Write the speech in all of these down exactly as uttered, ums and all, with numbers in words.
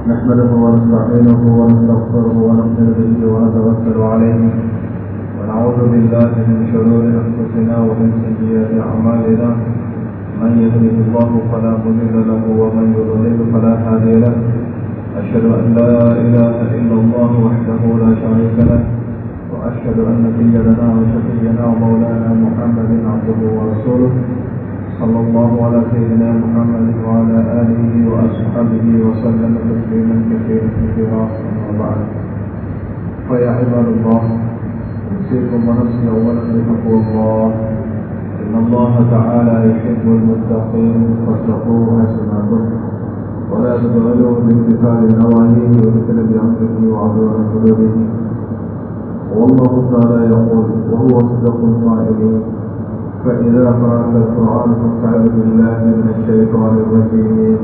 نحمده ونستعينه ونستغفره ونؤمن به ونتوكل عليه ونعوذ بالله من شرور أنفسنا ومن سيئات أعمالنا من يهده الله فلا مضل له ومن يضلل فلا هادي له أشهد أن لا إله إلا الله وحده لا شريك له وأشهد أن سيدنا وشفيعنا ومولانا محمد عبده ورسوله صلى الله على سيدنا محمد وعلى آله وأصحابه وسلم تسليما كثيرا كثيرا أما بعد فيا عباد الله أوصيكم ونفسي أولا بتقوى الله إن الله تعالى يحب المتقين فاتقوه حيثما كنتم ولا تبغلوا بامتثال نواهيه وبطلب بأمره وعدو حدوده والله تعالى يقول وهو أصدق القائلين فإذا قرأت القرآن فاستعذ بالله من الشيطان الرجيم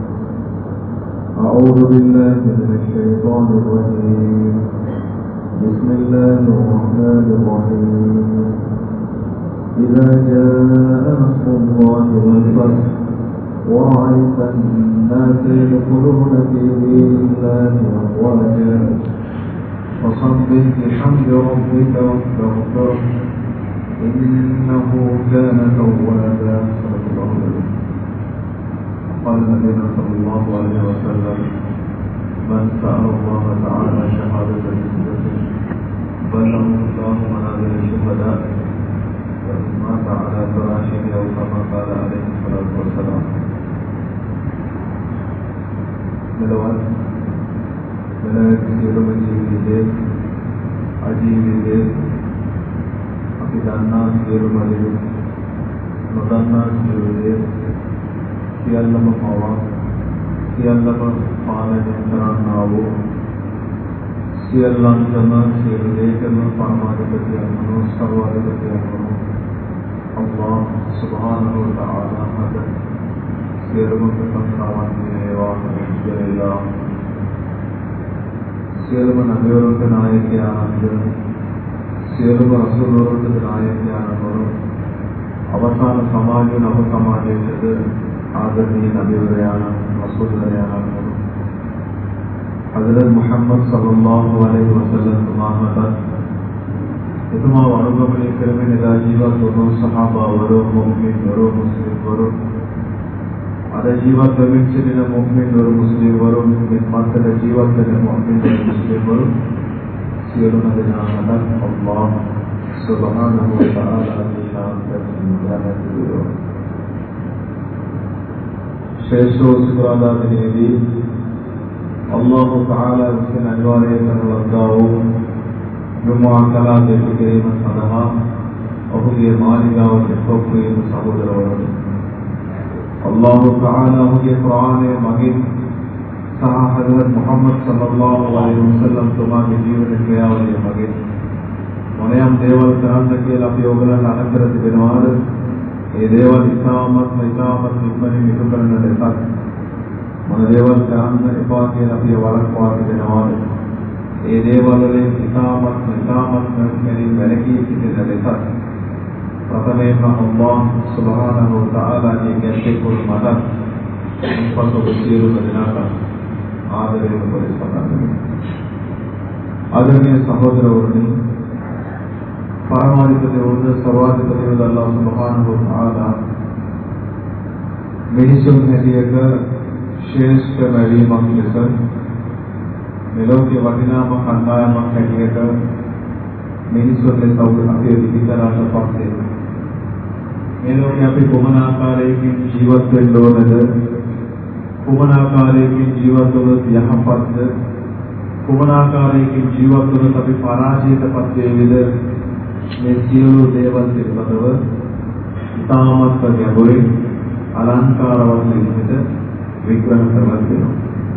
أعوذ بالله من الشيطان الرجيم بسم الله الرحمن الرحيم إذا جاء نصر الله والفتح ورأيت الناس يدخلون في دين الله أفواجا فسبح بحمد ربك واستغفره إنه كان توابا صدق الله العظيم. قال النبي صلى الله عليه وسلم من سأل الله تعالى شهادة المسلمين بلغه الله منازل الشهداء وإن مات على فراشه أو كما قال عليه الصلاة والسلام. ملوان ملائك سيرو مجيبه عجيبه අපි දන්නා සියලුම දේ නොදන්නා සියලු දේ සියල්ලම පවා සියල්ලම පාලනය කරන්නා වූ සියල්ලන්ටම සියලු දේකම පරමාධිපතියන් වූ සර්වාධිපතියන් වූ අල්ලාහ් සුබ්හානහු වතාලා මත සියලුම ප්‍රශංසාවන් වේවා කියලා සියලුම නබිවරුන්ට නායකයාණන් සියලුම රසූලවරුන්ට නායකයාණන් අවසාන සමාජය නව සමාජයේද ආදරණීය නබිවරයාණන් රසූලවරයාණන් හදරත් මුහම්මද් සල්ලල්ලාහු අලයිහි වසල්ලම් තුමාට එතුමා වරුගමනය කරමින් එදා ජීවත් වුණු සහාබාවරු මුමින්වරු මුස්ලිම්වරු අද ජීවත් වෙමින් සිටින මුමින්වරු මුස්ලිම්වරු මේ මත්තර ජීවත් වෙන මුමින්වරු මුස්ලිම්වරු සියලුම දෙනාට අල්ලාහ් සුබ්හානහු වතාලා ශාන්තිය ශේෂෝස්වාදාදීදී අල්ලාහ් තාලා විසින් අනිවාර්ය කරන ලද්දා වූ ජුමුආ කලා දෙකේම සඳහා ඔහුගේ මාලිගාවට එක්වීම සහෝදරවරුනි අල්ලාහ් තාලා ඔහුගේ කුර්ආනයේ මගින් සහ හදරත් මුහම්මද් සල්ලල්ලාහු අලයිහි වසල්ලම් තුමාගේ ජීවන ක්‍රියාවලිය මගින් මොනියම් දේවල් කරන්න කියලා අපි ඕගලන්ට අනකර තිබෙනවාද? ඒ දේවල් ඉතාමත්ම ඉතාමත් ඉක්මනින් ඉටු කරන ලෙසත් මොන දේවල් කරන්න එපා කියලා අපි වළක්වා තිබෙනවාද? ඒ දේවල් වලින් ඉතාමත්ම ඉතාමත්ම ඉක්මනින් වැළකී සිටින ලෙසත් ප්‍රථමයෙන්ම අල්ලාහ් සුබ්හානහු වතාලාගේ ගැටේ කුල් මතක් පසු සියලු දෙනාට ආදරයෙන් පරිසරණය. ආදරණීය සහෝදරවරුනි, පරමාධිපති වූ සර්වාධිපති වූ අල්ලාහ් සුබ්හානහු වතාලා මිනිසුන් හැටියට ශ්‍රේෂ්ඨ බැලීමක් ලෙස මෙලොවේ වටිනාම කණ්ඩායමක් හැටියට මිනිසුන් ලෙස අපේ විවිධතාවට පස්සේ මෙලොවේ අපි කොමන ආකාරයකින් ජීවත් වෙන්න ඕනද? කුමන ආකාරයකින් ජීවත් වුණොත් යහපත්ද? කුමන ආකාරයකින් ජීවත් වුණොත් අපි පරාජයටපත් වේවිද? මේ සියලු දේවල් පිළිබඳව ඉතාමත් ගැඹුරින් අලංකාරවත් විදිහට විග්‍රහ කරලා තියෙනවා.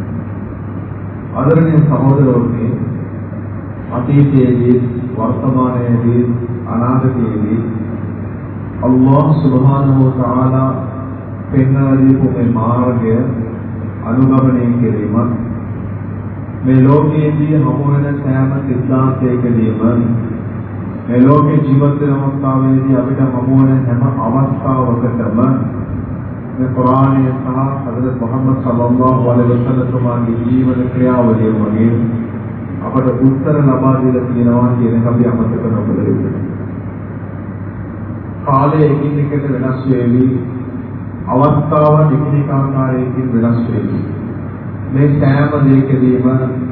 ආදරණීය සහෝදරවරුනි, අතීතයේදී වර්තමානයේදී අනාගතයේදී අල්ලාහ් සුබ්හානහු වතාලා පෙන්වා දීපු මේ මාර්ගය අනුගමනය කිරීමත් මේ ලෝකයේදී හමු වෙන සෑම සිද්ධාන්තයකදීම මේ ලෝකේ ජීවත් වෙන අවස්ථාවේදී අපිට හමු වෙන හැම අවස්ථාවකටම මේ කුරානයේ සහ හදරත් මුහම්මද් සල්ලල්ලාහු අලයිහි වසල්ලම් තුමාගේ ජීවන ක්‍රියාවලිය වගේ අපට උත්තර ලබා දීලා තියෙනවා කියන එක අපි අමතක නොකළ යුතුයි. කාලය එකින් එකට වෙනස් වෙවි, අවස්ථාව එකිනෙක ආකාරයකින් වෙනස් වෙවි. මේ සෑම දෙයකදීම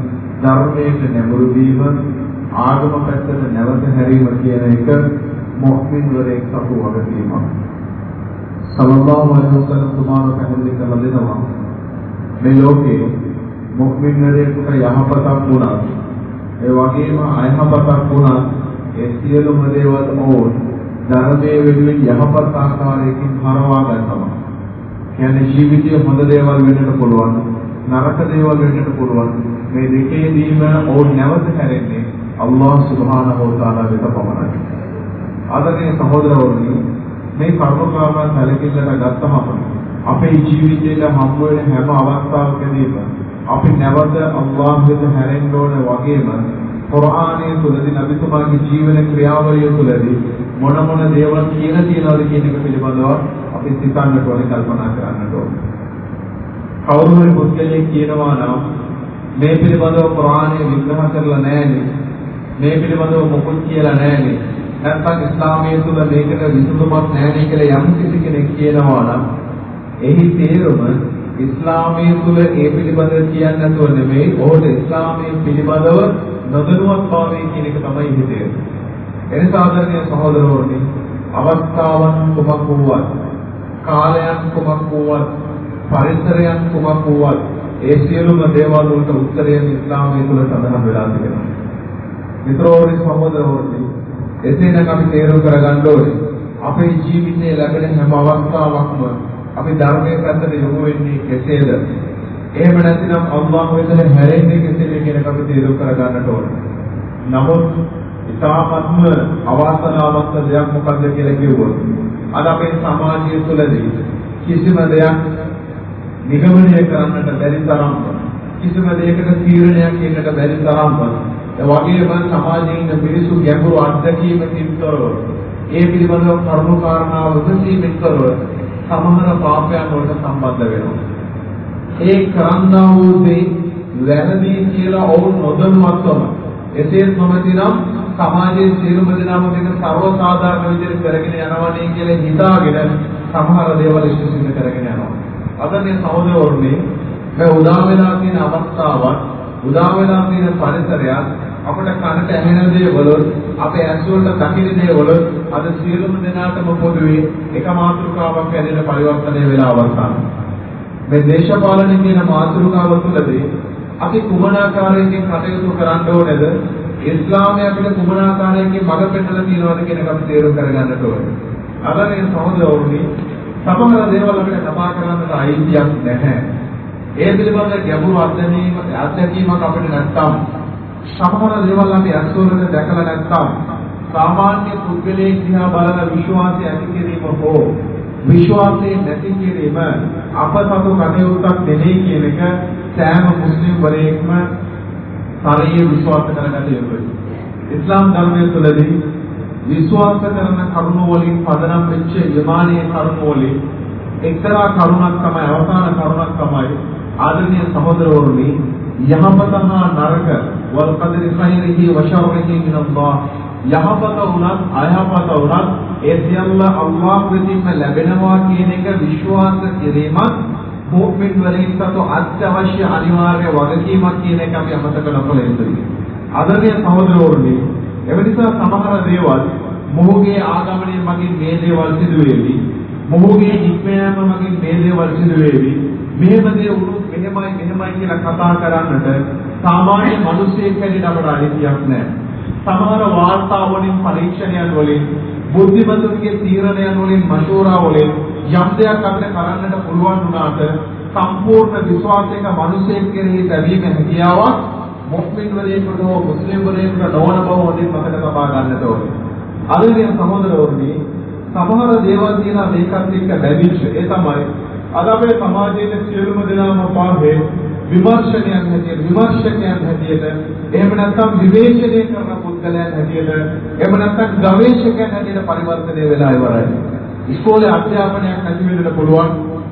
ධර්මයට නැඹුරු වීම, ආගම පැත්තට නැවත හැරීම කියන එක මුස්ලිම් වරේ සතු වගකීමක්. සල්ලල්ලාහු අලයිහි වසල්ලම් තුමාට පැහැදිලි කරලා දෙනවා මේ ලෝකේ මුස්ලිම් වරේකට යහපතක් වුණා, ඒ වගේම අයහපතක් වුණා, ඒ සියලුම දේවල් ඕන ධර්මයේ වෙනුවෙන් යහපත් ආකාරයකින් හරවා ගන්නවා. කියන්නේ ජීවිතයේ හොඳ දේවල් වෙන්නට පුළුවන්, නරක දේවල් වෙන්නට පුළුවන්. මේ දෙකේදීම ඕන නැවත හැරෙන්නේ අල්ලාහ් සුබ්හානහු වතාලා වෙත පමණයි. ආදරණීය සහෝදරවරුනි, මේ කර්ම කාරණා සැලකිල්ලට ගත්තම අපේ ජීවිතයේ හම්බ වෙන හැම අවස්ථාවකදීම අපි නැවත අල්ලාහ් වෙත හැරෙන්න ඕන වගේම කුර්ආනයේ තුලදී නබිතුමාගේ ජීවන ක්‍රියාවලිය තුලදී මොන මොන දේවල් කියලා තියෙනවද කියන එක පිළිබඳව අපි සිතන්නට ඕනේ, කල්පනා කරන්නට ඕනේ. කවුරු හරි පුද්ගලයෙක් කියනවා නම් මේ පිළිබඳව කුර්ආනයේ විග්‍රහ කරලා නැහැනේ, මේ පිළිබඳව මොකක් කියලා නැහැනේ, නැත්නම් ඉස්ලාමයේ තුල මේකට විසඳුමක් නැහැනේ කියලා යම් කිසි කෙනෙක් කියනවා නම් එහි තේරුම ඉස්ලාමයේ තුල ඒ පිළිබඳව කියන්නේ නැතුව නෙමෙයි, ඔහුට ඉස්ලාමයේ පිළිබඳව නොදැනුවත් භාවය කියන එක තමයි හිතේ. එනිසා ආදරණීය සහෝදරවරුනි, අවස්ථාවන් කුමක් වුවත්, කාලයන් කුමක් වුවත්, පරිසරයන් කුමක් වුවත්, ඒ සියලුම දේවල් වලට උත්තරය ඉස්ලාමයේ තුල සඳහන් වෙලා තිබෙනවා. මිත්‍රෝනි සහෝදරවරුනි, එසේනම් අපි තේරුම් කරගන්න ඕනේ අපේ ජීවිතයේ ලැබෙන හැම අවස්ථාවක්ම අපි ධර්මයේ පැත්තට යොමු වෙන්නේ කෙසේද? එහෙම නැත්නම් අල්ලාහ් වෙත හැරෙන්නේ කෙසේද කියන එක අපි තේරුම් කරගන්නට ඕනේ. නමුත් ඉතාමත්ම අවාසනාවන්ත දෙයක් මොකක්ද කියලා කිව්වොත්, අද අපේ සමාජය තුළදී කිසිම දෙයක් නිගමනය කරන්නට බැරි තරම්, කිසිම දෙයකට තීරණයක් දෙන්නට බැරි තරම්, ඒ වගේම සමාජයේ ඉන්න මිනිසු ගැඹුරු අත්දැකීමකින් තොරව, ඒ පිළිබඳව කරුණු කාරණා විමසීමෙන් තොරව සමහර පාපයන් වලට සම්බන්ධ වෙනවා. ඒ කරන්නා වූ දේ වැරදි කියලා ඔවුන් නොදන්වත්වම, එසේත් නොමැතිනම් සමාජයේ සියලුම දෙනාම මේක සර්ව සාධාරණ විදිහට කරගෙන යනවනේ කියලා හිතාගෙන සමහර දේවල් ඉස්සින්න කරගෙන යනවා. අද මේ සහෝදරවරුනි, මේ උදා වෙලා තියෙන අවස්ථාවක්, උදා වෙලා තියෙන පරිසරයක්, අපිට කනට ඇහෙන දේවල්, අපේ ඇස් වලට දකින දේවල් අද සියලුම දෙනාටම පොදුවේ එක මාතෘකාවක් ඇදෙන පරිවර්තනය වෙලා අවසන්. මේ දේශපාලන කියන මාතෘකාව තුළදී අපි කුමන ආකාරයකින් කටයුතු කරන්න ඕනේද? ඉස්ලාමය අපිට කුමන ආකාරයකින් මඟ පෙන්නලා තියෙනවද කියන එක අපි තේරුම් කරගන්නට ඕනේ. අද මේ සහෝදරවරුනි, සමහර දේවල් අපිට කතා කරන්නට අයිතියක් නැහැ. ඒ පිළිබඳ ගැඹුරු අධ්‍යයනීය අධ්‍යයනීමක් අපිට නැත්නම්, සමහර දේවල් අපි අස්වලට දැකලා නැත්නම්, සාමාන්‍ය පුද්ගලයෙක් දිහා බලන විශ්වාසය ඇති කිරීම හෝ විශ්වාසය නැති කිරීම අපසතු කටයුත්තක් නෙමෙයි කියන එක සෑම මුස්ලිම් වරයෙක්ම සරිය විශ්වාස කරගත යුතුයි. ඉස්ලාම් ධර්මයේ තුලදී විශ්වාස කරන කරුණු වලින් පදනම් වෙච්ච ඊමානීය කරුණු වලින් එක්තරා කරුණක් තමයි, අවසාන කරුණක් තමයි ආදරණීය සහෝදරවරුනි, යහපත හා නරක වල් කදරි ඛෛරිහි ව ශර්රිහි මින් අල්ලාහ්, යහපත උනත් අයහපත උනත් ඒ සියල්ල අල්ලාහ් වෙතින්ම ලැබෙනවා කියන එක විශ්වාස කිරීමත් මුමින් වලින්ට අත්‍යවශ්‍ය අනිවාර්ය වගකීමක් කියන එක අපි අමතක නොකළ යුතුයි. ආදරණීය සහෝදරවරුනි, එවනිසා සමහර දේවල් මොහුගේ ආගමනය මගින් මේ දේවල් සිදු වෙවි, මොහුගේ ඉක්මෑම මගින් මේ දේවල් සිදු වෙවි, මෙහෙම දේ වුණොත් මෙහෙමයි මෙහෙමයි කියලා කතා කරන්නට සාමාන්‍ය මිනිසෙක් හැටියට අපට අයිතියක් නැහැ. සමහර වාර්තා වලින්, පරීක්ෂණයන් වලින්, බුද්ධිමතුන්ගේ තීරණයන් වලින්, මෂූරා වලින් යම් දෙයක් අපිට කරන්නට පුළුවන් වුණාට සම්පූර්ණ විශ්වාසයක මිනිසෙක් කෙරෙහි ලැබීම හැකියාවක් මුස්ලිම් වරයෙකුට හෝ මුස්ලිම් වරයෙකුට නොවන බව හොඳින් මතක තබා ගන්නට ඕනේ. ආදරණීය සහෝදරවරුනි, සමහර දේවල් තියෙනවා මේකත් එක්ක බැඳිච්ච. ඒ තමයි අද අපේ සමාජයේ සියලුම දෙනාම පාහේ විමර්ශනයන් හැටියට, විමර්ශකයන් හැටියට, එහෙම නැත්නම් විවේචනය කරන පුද්ගලයන් හැටියට, එහෙම නැත්නම් ගවේෂකයන් හැටියට පරිවර්තනය වෙලා ඉවරයි. ඉස්කෝලේ අධ්‍යාපනයක් නැති වෙන්න පුළුවන්,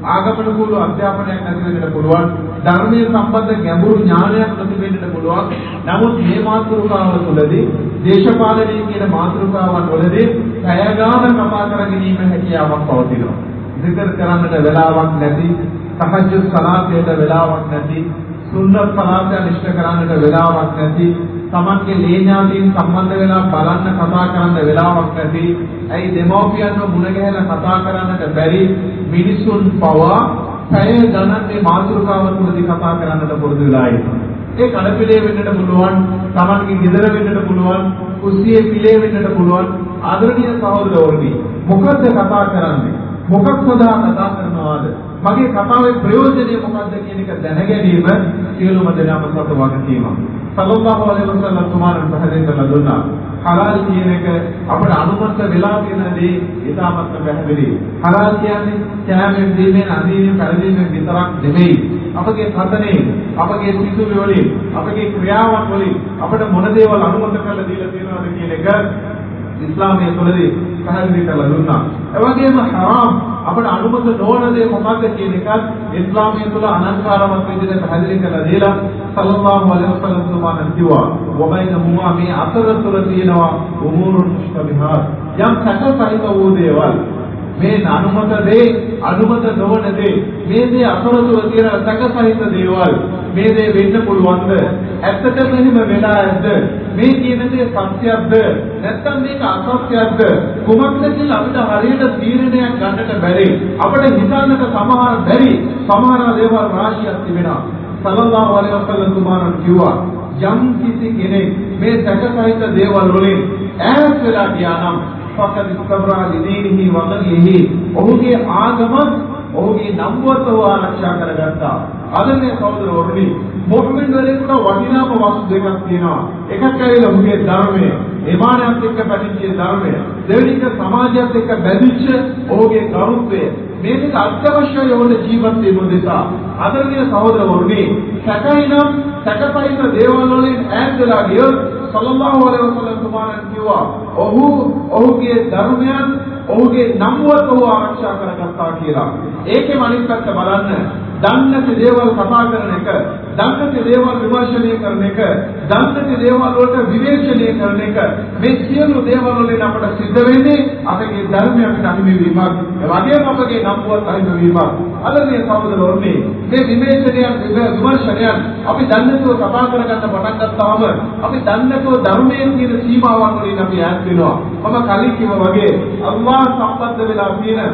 ආගමන කුල අධ්‍යාපනයක් නැති වෙන්නට පුළුවන්. ධර්මයේ සම්බන්ධ ගැඹුරු ඥානයක් නැති වෙන්නට පුළුවන්. නමුත් මේ මාතෘකාව තුළදී දේශපාලනයේ කියන මාතෘකාවන් වලදී පැයගාන කතා කරගෙන ඉන්න හැකියාවක් පවතිනවා. zikr කරන්නට වෙලාවක් නැති, තහජ්ජුද් සලාතේට වෙලාවක් නැති, සුන්නත් සලාත නිෂ්ඨ කරන්නට වෙලාවක් නැති, තමන්ගේ ලේඥාදීන් සම්බන්ධ වෙලා බලන්න කතා කරන්න වෙලාවක් නැති, ඇයි දෙමෝපියන්ව මුණ ගැහෙලා කතා කරන්නට බැරි මිනිසුන් පවා පැය ගණන් මේ මාතෘකාව තුළදී කතා කරන්නට පුරුදු වෙලා ඉන්නවා. ඒ කඩපිලේ වෙන්නට පුළුවන්, තමන්ගේ ගෙදර වෙන්නට පුළුවන්, කුස්සියේ පිලේ වෙන්නට පුළුවන්. ආදරණීය සහෝදරවරුනි, මොකද්ද කතා කරන්නේ? මොකක් සඳහා කතා කරනවාද? මගේ කතාවේ ප්‍රයෝජනය මොකක්ද කියන එක දැන ගැනීම සියලුම දෙනාම සතු වගකීමක්. සල්ලල්ලාහු අලයිහි වසල්ලම් තුමාණන් පැහැදිලි කරලා දුන්නා. හලාල් කියන එක අපට අනුමත වෙලා තියෙන දේ ඉතාමත් පැහැදිලි. හලාල් කියන්නේ කෑමෙන් දීමෙන් අදීමෙන් පරිදීමෙන් විතරක් නෙමෙයි. අපගේ කතනේ, අපගේ සිතුවිලි වලින්, අපගේ ක්‍රියාවන් වලින් අපට මොන දේවල් අනුමත කරලා දීලා තියෙනවද කියන එක ඉස්ලාමයේ තුලදී පැහැදිලි කරලා දුන්නා. ඒ වගේම හරාම් අපට අනුමත නොවන දේ මොකක්ද කියන එකත් ඉස්ලාමයේ තුල අනන්‍යකාරවත් විදිහට පැහැදිලි කරලා දීලා සල්ලල්ලාහු අලයිහි වසල්ලම් තුමාණන් කිව්වා වබයිනහුමා මේ අතර තුල තියෙනවා උමූරුන් මුස්තබිහාත් යම් සැකසහිත වූ දේවල් මේ අනුමත දේ අනුමත නොවන දේ මේ දේ අතර තුල තියෙන සැකසහිත දේවල් මේ දේ වෙන්න පුළුවන්ද? ඇත්තටම එහෙම වෙලා ඇද්ද? මේ කියන දේ සත්‍යයක්ද නැත්නම් මේක අසත්‍යයක්ද? කොහොමද කියලා අපිට හරියට තීරණයක් ගන්නට බැරි. අපිට හිතන්නට සමහර බැරි සමහර දේවල් රාශියක් තිබෙනවා. සල්ලල්ලාහු අලයිහි වසල්ලම් තුමාණන් කිව්වා යම් කිසි කෙනෙක් මේ සැකසහිත දේවල් වලින් ඈත් වෙලා ගියා නම් فقد استبرأ لدينه وعقله ඔහුගේ ආගම ඔහුගේ නම්බුවතව ආරක්ෂා කරගත්තා. අදනේ සහෝදරවරුනි, මුස්ලිම් වලට වටිනාම වස්තු දෙකක් තියෙනවා. එකක් ඇවිල්ලා ඔහුගේ ධර්මය, ඊමානයත් එක්ක පැතිච්ච ධර්මය. දෙවෙනි එක සමාජයත් එක්ක බැඳිච්ච ඔහුගේ ගෞරවය. මේක අත්‍යවශ්‍යයි ඔහුගේ ජීවිත දෙමොදෙසා. අදනේ සහෝදරවරුනි, සැකයිනම් සැකපයින දේවල් වලින් ඈත් වෙලා ගියොත් සල්ලල්ලාහු අලයිහි වසල්ලම් තුමාණන් කිව්වා ඔහු ඔහුගේ ධර්මයන් ඔහුගේ නම්වත ඔහු ආරක්ෂා කරගත්තා කියලා. ඒකේ අනිත් පැත්ත බලන්න. දන්නති දේවල් කතා කරන එක, දන්නති දේවල් විමර්ශනය කරන එක, දන්නති දේවල් වලට විවේචනය කරන එක, මේ සියලු දේවල් වලින් අපට සිද්ධ වෙන්නේ අපගේ ධර්මය අපිට අහිමි වීමක්. ඒ වගේම අපගේ නම්වත අහිමි වීමක්. අලනේ සහෝදරවරුනි, මේ විවේචනයන් විමර්ශනයන් අපි දන්නතෝ කතා කරගන්න පටන් ගත්තාම අපි දන්නතෝ ධර්මයෙන් කියන සීමාවන් වලින් අපි ඈත් වෙනවා. මම කලින් කිව්වා වගේ අල්ලාහ් සම්බන්ධ වෙලා තියෙන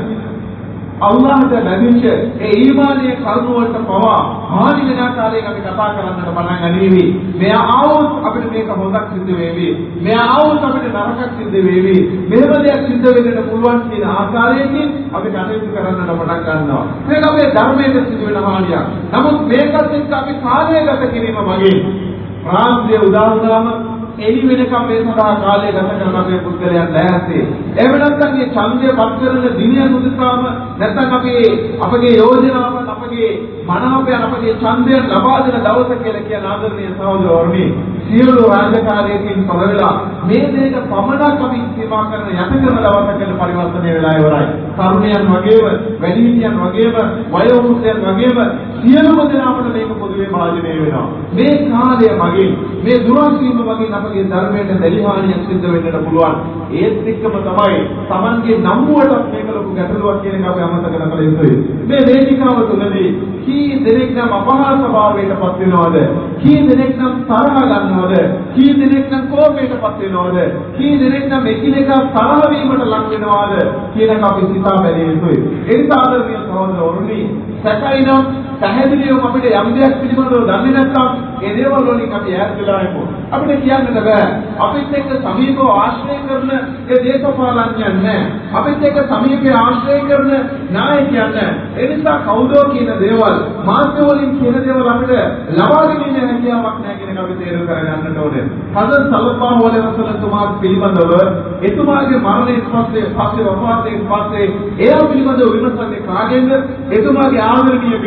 අල්ලාහට ලැබිච්ච ඒ ඊමානයේ කරුණ වලට පවා හානි වෙන ආකාරයෙන් අපි කතා කරන්නට පටන් ගනිවි. මෙයා ආවොත් අපිට මේක හොඳක් සිද්ධ වෙවි. මෙයා ආවොත් අපිට නරකක් සිද්ධ වෙවි. මෙහෙම දෙයක් සිද්ධ වෙන්නට පුළුවන් කියන ආකාරයකින් අපි කටයුතු කරන්නට පටන් ගන්නවා. මේක අපේ ධර්මයට සිද්ධ වෙන හානියක්. නමුත් මේකත් එක්ක අපි කාලය ගත කිරීම මගින් ප්‍රාන්තය උදාහරණම එළි වෙනකම් මේ සඳහා කාලය ගත කරන අපේ පුද්ගලයන් දැහැසේ. එහෙම නැත්නම් මේ ඡන්දය පත් කරන දිනය උදෙසාම නැත්නම් අපේ අපගේ යෝජනාවන් අපගේ මනාපයන් අපගේ ඡන්දය ලබා දෙන දවස කියලා කියන ආදරණීය සහෝදරවරුනි, සියලු රාජකාරියකින් පළවෙලා මේ දෙයක පමණක් අපි සීමා කරන යට කරන දවස කියලා පරිවර්තනය වෙලා ඉවරයි. තරුණයන් වගේම, වැඩිහිටියන් වගේම, වයෝවෘද්ධයන් වගේම සියලුම දෙනා අපිට මේක පොදුවේ භාජනය වෙනවා. මේ කාලය මගින් මේ දුරස්වීම මගින් අපගේ ධර්මයට දෙලිහානියක් සිද්ධ වෙන්නට පුළුවන්. ඒත් එක්කම තමයි Tamanගේ නම්බුවටත් මේක ලොකු ගැටලුවක් කියන එක අපි අමතක කරලා ඉන්නේ. මේ වේදිකාව තුළදී කී දෙනෙක් නම් අපහාස භාවයට පත් වෙනවද? කී දෙනෙක් නම් තරහ ගන්නවද? කී දෙනෙක් නම් කෝපයට පත් වෙනවද? කී දෙනෙක් නම් එකිනෙකා තරහ වීමට ලක් වෙනවද කියන එක අපි සිතා බැලිය යුතුයි. ඒ නිසා ආදරණීය සහෝදරවරුනි, සැකයිනම් පැහැදිලිවම අපිට යම් දෙයක් පිළිබඳව දන්නේ නැත්නම් ඒ දේවල් වලින් අපි ඈත් වෙලා යමු. අපිට කියන්නට බෑ. අපිත් එක්ක සමීපව ආශ්‍රය කරන ඒ දේශපාලඥයන් නැහැ. අපිත් එක්ක සමීපේ ආශ්‍රය කරන නායකයන් නැහැ. ඒ නිසා කවුදෝ කියන දේවල් මාධ්‍ය වලින් කියන දේවල් අපිට ලබා ගැනීම හැකියාවක් නැහැ කියන එක අපි තේරුම් කරගන්නට ඕනේ. හදන් සල්ලල්ලාහු අලයිහි වසල්ලම් තුමා පිළිබඳව එතුමාගේ මරණයෙන් පස්සේ පස්සේ වෆාතයෙන් පස්සේ ඒ පිළිබඳව විමසන්නේ කාගෙන්ද? එතුමාගේ ආදරණීය බිරිඳගෙන්.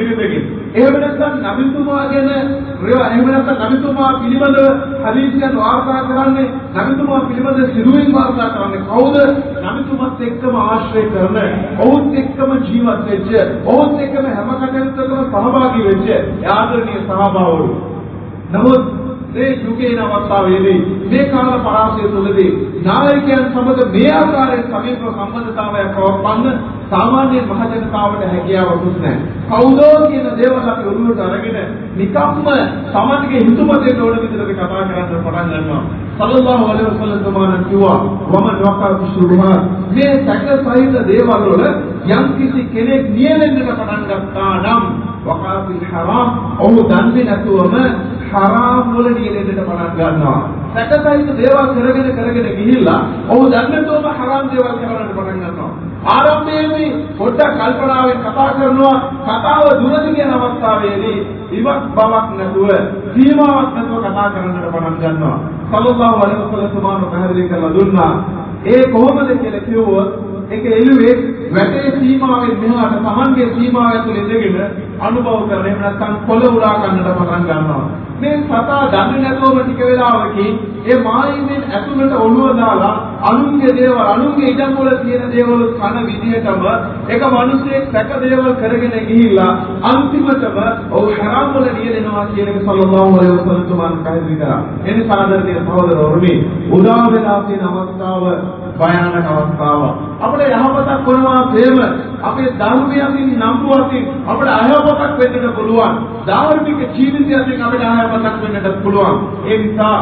එහෙම නැත්නම් නබිතුමා ගැන එහෙම නැත්නම් නබිතුමා පිළිබඳව හදීස්යන් වාර්තා කරන්නේ නබිතුමා පිළිබඳ සිරුරින් වාර්තා කරන්නේ කවුද? නබිතුමත් එක්කම ආශ්‍රය කරන, ඔවුත් එක්කම ජීවත් වෙච්ච, ඔවුත් එක්කම හැම කටයුත්තකම සහභාගී වෙච්ච ආදරණීය සහභාගීවරු. නමුත් මේ යුගයේ අවස්ථාවේදී මේ කාල පරාසය තුළදී නායකයන් සමග මේ ආකාරයෙන් සමීප සම්බන්ධතාවයක් පවත්වන්න සාමාන්‍ය මහ ජනතාවට හැකියාවක් නැහැ. කවුදෝ කියන දේවල් අපි ඔළුවට අරගෙන නිකම්ම සමාජයේ හිතුමතේ ඕන විදිහට කතා කරන්න පටන් ගන්නවා. සල්ලල්ලාහු අලයිහි වසල්ලම් සමානන් කිව්වා වමන් වකා විශ්රුහා මේ සැක සහිත දේවල් වල යම් කිසි කෙනෙක් නියැලෙන්නට පටන් ගත්තා නම් වකා ෆිල් හරාම් ඔහු දන්නේ නැතුවම හරාම් වල නියැලෙන්නට පටන් ගන්නවා. සැක සහිත දේවල් කරගෙන කරගෙන ගිහිල්ලා ඔහු දන්නේ නැතුවම හරාම් දේවල් කරන්නට පටන් ගන්නවා. ආරම්භයේදී පොඩ්ඩක් කල්පනාවෙන් කතා කරනවා. කතාව දුරදි කියන අවස්ථාවේදී ඉවක් බවක් නැතුව සීමාවක් නැතුව කතා කරන්නට පටන් ගන්නවා. සල්ලල්ලාහු අලයිහි වසල්ලම් සමානව පැහැදිලි කරලා දුන්නා. ඒ කොහොමද කියලා කිව්වොත් ඒක එළුවේ වැටේ සීමාවෙන් මෙහාට Tamanගේ සීමාව ඇතුලේ ඉඳගෙන අනුභව කරන එහෙම නැත්නම් කොළ උරා ගන්නට පටන් ගන්නවා. මේ සතා දන්නේ නැතුවම ටික වෙලාවකින් ඒ මායිමෙන් ඇතුළට ඔළුව දාලා අනුන්ගේ දේවල් අනුන්ගේ ඉඩම් වල තියෙන දේවල් කන විදිහටම එක මිනිහෙක් සැක දේවල් කරගෙන ගිහිල්ලා අන්තිමටම ඔහු හරාම් වල නියැලෙනවා කියන එක සල්ලල්ලාහු අලයිහි වසල්ලම් තුමන් පැහැදිලි කරා. එනි සාදරණීය සහෝදරවරුනි, උදා වෙලා තියෙන අවස්ථාව භයානක අවස්ථාව. අපේ යහපතක් කරනවා ප්‍රේම අපේ ධර්මයෙන් නම්බුවකින් අපේ අයහපතක් වෙන්නට පුළුවන්. ධාර්මික ජීවිතයෙන් අපේ අයහපතක් වෙන්නට පුළුවන්. ඒ නිසා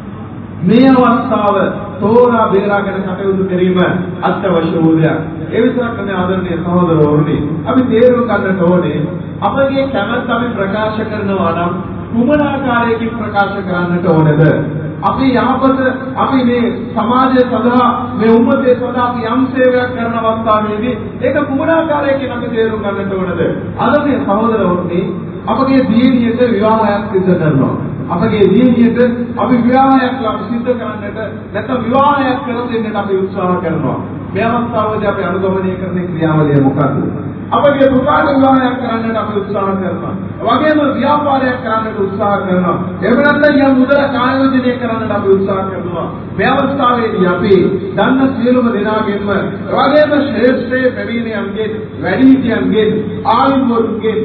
මේ අවස්ථාව තෝරා බේරාගෙන කටයුතු කිරීම අත්‍යවශ්‍ය වූදයක්. ඒ විතරක් නෙවෙයි ආදරණීය සහෝදරවරුනි, අපි තේරුම් ගන්නට ඕනේ අපගේ කැමැත්ත අපි ප්‍රකාශ කරනවා නම් කුමන ආකාරයකින් ප්‍රකාශ කරන්නට ඕනද? අපි යහපත අපි මේ සමාජය සඳහා මේ උම්මතේ සඳහා අපි යම් සේවයක් කරන අවස්ථාවේදී ඒක කුමන ආකාරයකින් අපි තේරුම් ගන්නට ඕනද? අද මේ සහෝදරවරුනි, අපගේ දියණියට විවාහයක් සිදු කරනවා. අපගේ දියණියට අපි විවාහයක් සිදු කරන්නට නැත්නම් විවාහයක් කර දෙන්නට අපි උත්සාහ කරනවා. මේ අවස්ථාවේදී අපි අනුගමනය කරන ක්‍රියාවලිය මොකක්ද? අපගේ පුතාට විවාහයක් කරන්නට අපි උත්සාහ කරනවා. වගේම ව්‍යාපාරයක් කරන්නට උත්සාහ කරනවා. එහෙම නැත්නම් යම් මුදල කායෝජනය කරන්නට අපි උත්සාහ කරනවා. මේ අවස්ථාවේදී අපි දන්න සියලුම දෙනාගෙන්ම වගේම ශ්‍රේෂ්ඨ ප්‍රවීණයන්ගේ වැඩිහිටියන්ගේ ආයුර්වරුන්ගේ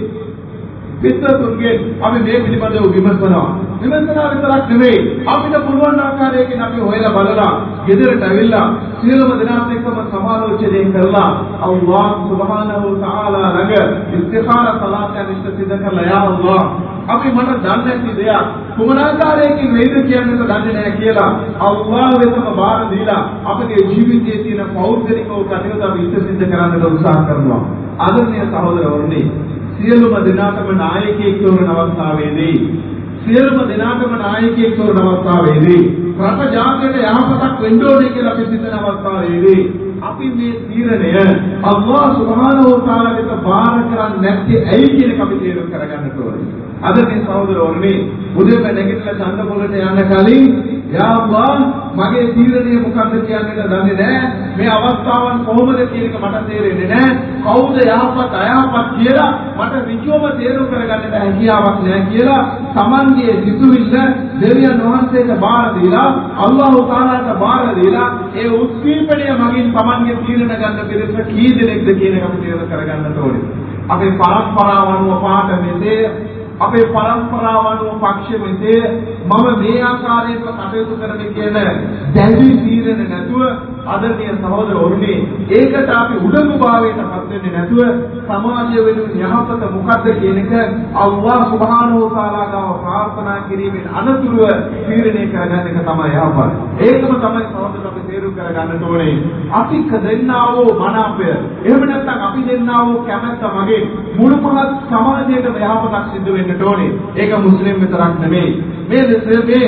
විද්වතුන්ගේ අපි මේ පිළිබඳව විමසනවා. විමසනවා විතරක් නෙවෙයි, අපිට පුළුවන් ආකාරයකින් අපි හොයලා බලලා ගෙදරට ඇවිල්ලා සියලුම දෙනාත් එක්කම සමාලෝචනය කරලා අල්ලාහ් සුබ්හානහු තාලා ළඟ ඉස්තිඛාර සලාතයන් ඉස්තිද කරලා යා අල්ලාහ් අපි මට දන්නේ නැති දෙයක් කුමන ආකාරයකින් වේද කියන්නට දන්නේ නැහැ කියලා අල්ලාහ් වෙතම බාර දීලා අපගේ ජීවිතයේ තියෙන පෞද්ගලිකව කටයුතු අපි ඉස්තිද කරන්නට උත්සාහ කරනවා. ආදරණීය සහෝදරවරුනි, සියලුම දෙනාටම නායකයෙක් තෝරන අවස්ථාවේදී සියලුම දෙනාටම නායකයෙක් තෝරන අවස්ථාවේදී රට ජාතියට යහපතක් වෙන්න ඕනේ කියලා අපි සිතන අවස්ථාවේදී අපි මේ තීරණය අල්ලාහ් සුබ්හානහු තාලා වෙත බාර කරන්නේ නැත්තේ ඇයි කියන එක අපි තේරුම් කරගන්න ඕනේ. අද මේ සහෝදරවරුනි, උදේට නැගිටලා ඡන්ද පොළට යන්න කලින් යා අල්ලාහ් මගේ තීරණය මොකක්ද කියන්නට දන්නේ නැහැ. මේ අවස්ථාවන් කොහොමද කියන එක මට තේරෙන්නේ නැහැ. කවුද යහපත් අයහපත් කියලා මට විචෝම තේරුම් කරගන්නට හැකියාවක් නැහැ කියලා Tamanගේ සිතුවිල්ල දෙවියන් වහන්සේට බාර දීලා අල්ලාහ් තාලාට බාර දීලා ඒ උද්දීපනය මගින් Tamanගේ තීරණ ගන්න පිළිස කී දෙනෙක්ද කියන එක අපි තේරුම් කරගන්නට ඕනේ. අපේ පරම්පරාව අනුව පාට මෙසේ අපේ පරම්පරාව අනුව පක්ෂ මෙසේ මම මේ ආකාරයෙන් කටයුතු කරන්න කියන දැඩි තීරණ නැතුව ආදරණීය සහෝදරවරුනි, ඒකට අපි උඩඟුභාවයට පත් වෙන්නේ නැතුව සමාජය වෙනුවෙන් යහපත මොකද්ද කියන එක අල්ලාහ් සුබ්හානහු තාලාගාව ප්‍රාර්ථනා කිරීමෙන් අනතුරුව තීරණය කරගන්න එක තමයි යහපත. ඒකම තමයි සහෝදරව අපි තේරුම් කරගන්න ඕනේ. අපි දෙන්නා වූ මනාපය, එහෙම නැත්නම් අපි දෙන්නා වූ කැමැත්ත මගේ මුළු මහත් සමාජයේම යහපතක් සිදු වෙන්නට ඕනේ. ඒක මුස්ලිම් විතරක් නෙමෙයි. මේ දෙසේ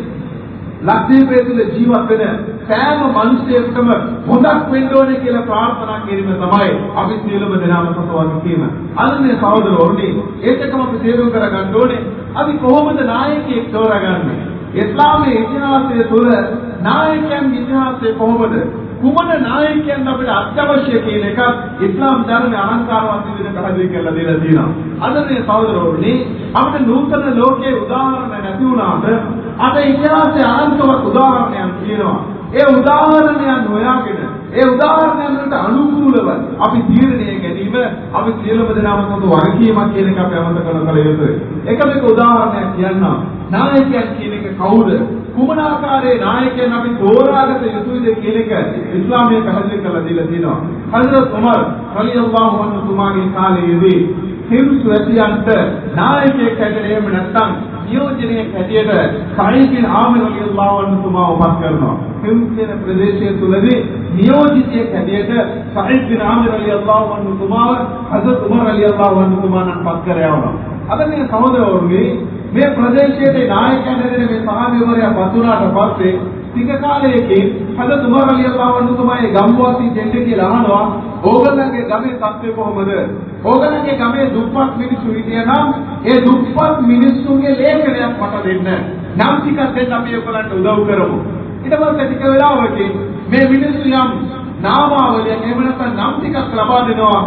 ලක්දීපේ තුල ජීවත් වෙන සෑම මිනිසෙකුටම හොඳක් වෙන්න ඕනේ කියලා ප්‍රාර්ථනා කිරීම තමයි අපි සියලුම දෙනාම සතුටුවක් කීම. අන්නේ සහෝදරවරුනි, ඒකකම අපි තේරුම් කරගන්න ඕනේ අපි කොහොමද නායකයෙක් තෝරාගන්නේ? ඉස්ලාමයේ ඉතිහාසයේ තුල නායකයන් ඉතිහාසයේ කොහොමද? කුමන නායකයන් අපිට අත්‍යවශ්‍ය කියන එක ඉස්ලාම් ධර්මයේ අලංකාරවත් විදිහට පැහැදිලි කරලා දීලා තියෙනවා. අදනේ සහෝදරවරුනි අපිට නූතන ලෝකයේ උදාහරණ නැති වුණාට අද ඉතිහාසයේ අනන්තවත් උදාහරණයන් තියෙනවා. ඒ උදාහරණයන් හොයාගෙන ඒ උදාහරණයන් වලට අනුකූලව අපි තීරණය ගැනීම අපි සියලුම දෙනාම සතු වගකීමක් කියන එක අපි අමතක කරලා යුතුයි. එකම එක උදාහරණයක් කියන්නම්. නායකයන් කියන එක කවුද? කුමන ආකාරයේ නායකයන් අපි තෝරාගත යුතුයිද කියන එක ඉස්ලාමයේ පැහැදිලි කරලා දීලා තියෙනවා. හදරත් උමර් රලියල්ලාහු අන්හු තුමාගේ කාලයේදී හිරුසු ඇතියන්ට නායකයෙක් හැටියට එහෙම නැත්නම් නියෝජනයක් හැටියට සයිද් බින් ආමිර් රලියල්ලාහු අන්හු තුමා උපත් කරනවා. හිරුසු කියන ප්‍රදේශය තුලදී නියෝජිතයෙක් හැටියට සයිද් බින් ආමිර් රලියල්ලාහු අන්හු තුමාව හදරත් උමර් රලියල්ලාහු අන්හු තුමාණන් පත් කර යවනවා. අද මේ සහෝදරවරුනි මේ ප්‍රදේශයේ නායකයන් හැටියට මේ සහාබිවරයා පත් වුණාට පස්සේ ටික කාලයකින් හදරත් උමර් රලියල්ලාහු අන්හු තුමාගේ ගම්වාසී දෙන්න කියලා අහනවා ඕගොල්ලන්ගේ ගමේ තත්ත්වය කොහොමද? ඕගොල්ලන්ගේ ගමේ දුප්පත් මිනිස්සු හිටියනම් ඒ දුප්පත් මිනිස්සුන්ගේ ලේඛනයක් මට දෙන්න. නම් ටිකක් දෙන්න අපි ඔයගොල්ලන්ට උදව් කරමු. ඊට පස්සේ ටික වෙලාවකින් මේ මිනිස්සු යම් නාමාවලියක් එහෙම නැත්නම් නම් ටිකක් ලබා දෙනවා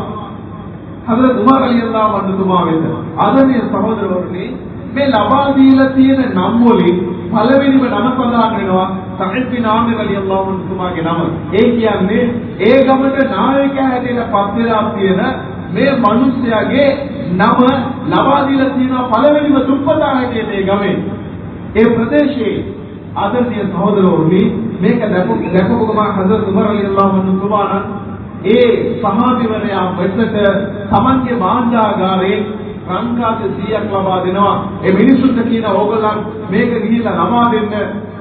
හදරත් උමර් රලියල්ලාහු අන්හු තුමා වෙත. අදනේ සහෝදරවරුනි මේ ලබා දීලා තියෙන නම් වලින් පළවෙනිම නම සඳහන් වෙනවා සයිද් බින් ආමිර් රලියල්ලාහු අන්හු තුමාගේ නම. ඒ කියන්නේ ඒ ගමට නායකයා හැටියට පත් වෙලා තියෙන මේ මිනිස්යාගේ නම ලබා දීලා තියෙන පළවෙනිම දුප්පතා හැටියට ඒ ගමේ ඒ ප්‍රදේශයේ ආදරණීය සහෝදරවරුනි මේක දැකපු දැකපු ගමන් හදරත් උමර් රලියල්ලාහු අන්හු තුමාණන් ඒ සහාබිවරයා වෙතට තමන්ගේ මාංජාගාරයේ සංඝාත සීයක් ලබා දෙනවා. ඒ මිනිසුන්ට කියන ඕගොල්ලන් මේක ගිහිල්ලා ලබා දෙන්න.